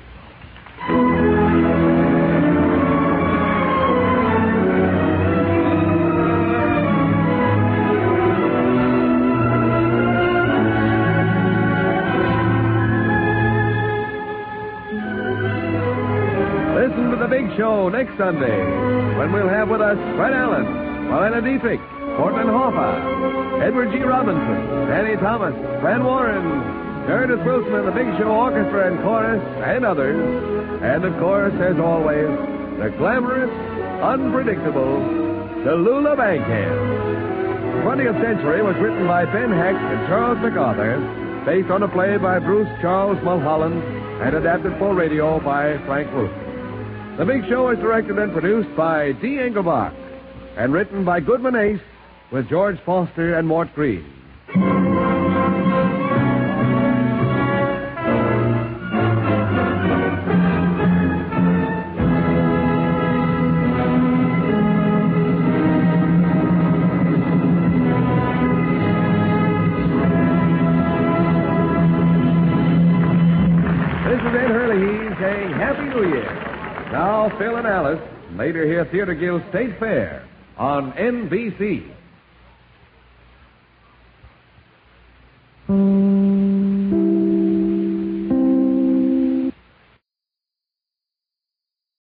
Listen to the Big Show next Sunday, when we'll have with us Fred Allen, Marlene Dietrich, Portland Hoffa, Edward G. Robinson, Danny Thomas, Fran Warren, Meredith Wilson and the Big Show Orchestra and Chorus, and others. And, of course, as always, the glamorous, unpredictable Tallulah Bankhead. twentieth Century was written by Ben Hecht and Charles MacArthur, based on a play by Bruce Charles Mulholland, and adapted for radio by Frank Wilson. The Big Show is directed and produced by D. Engelbach, and written by Goodman Ace with George Foster and Mort Green. This is Ed Hurley saying Happy New Year. Now, Phil and Alice, later here, Theater Guild State Fair on N B C.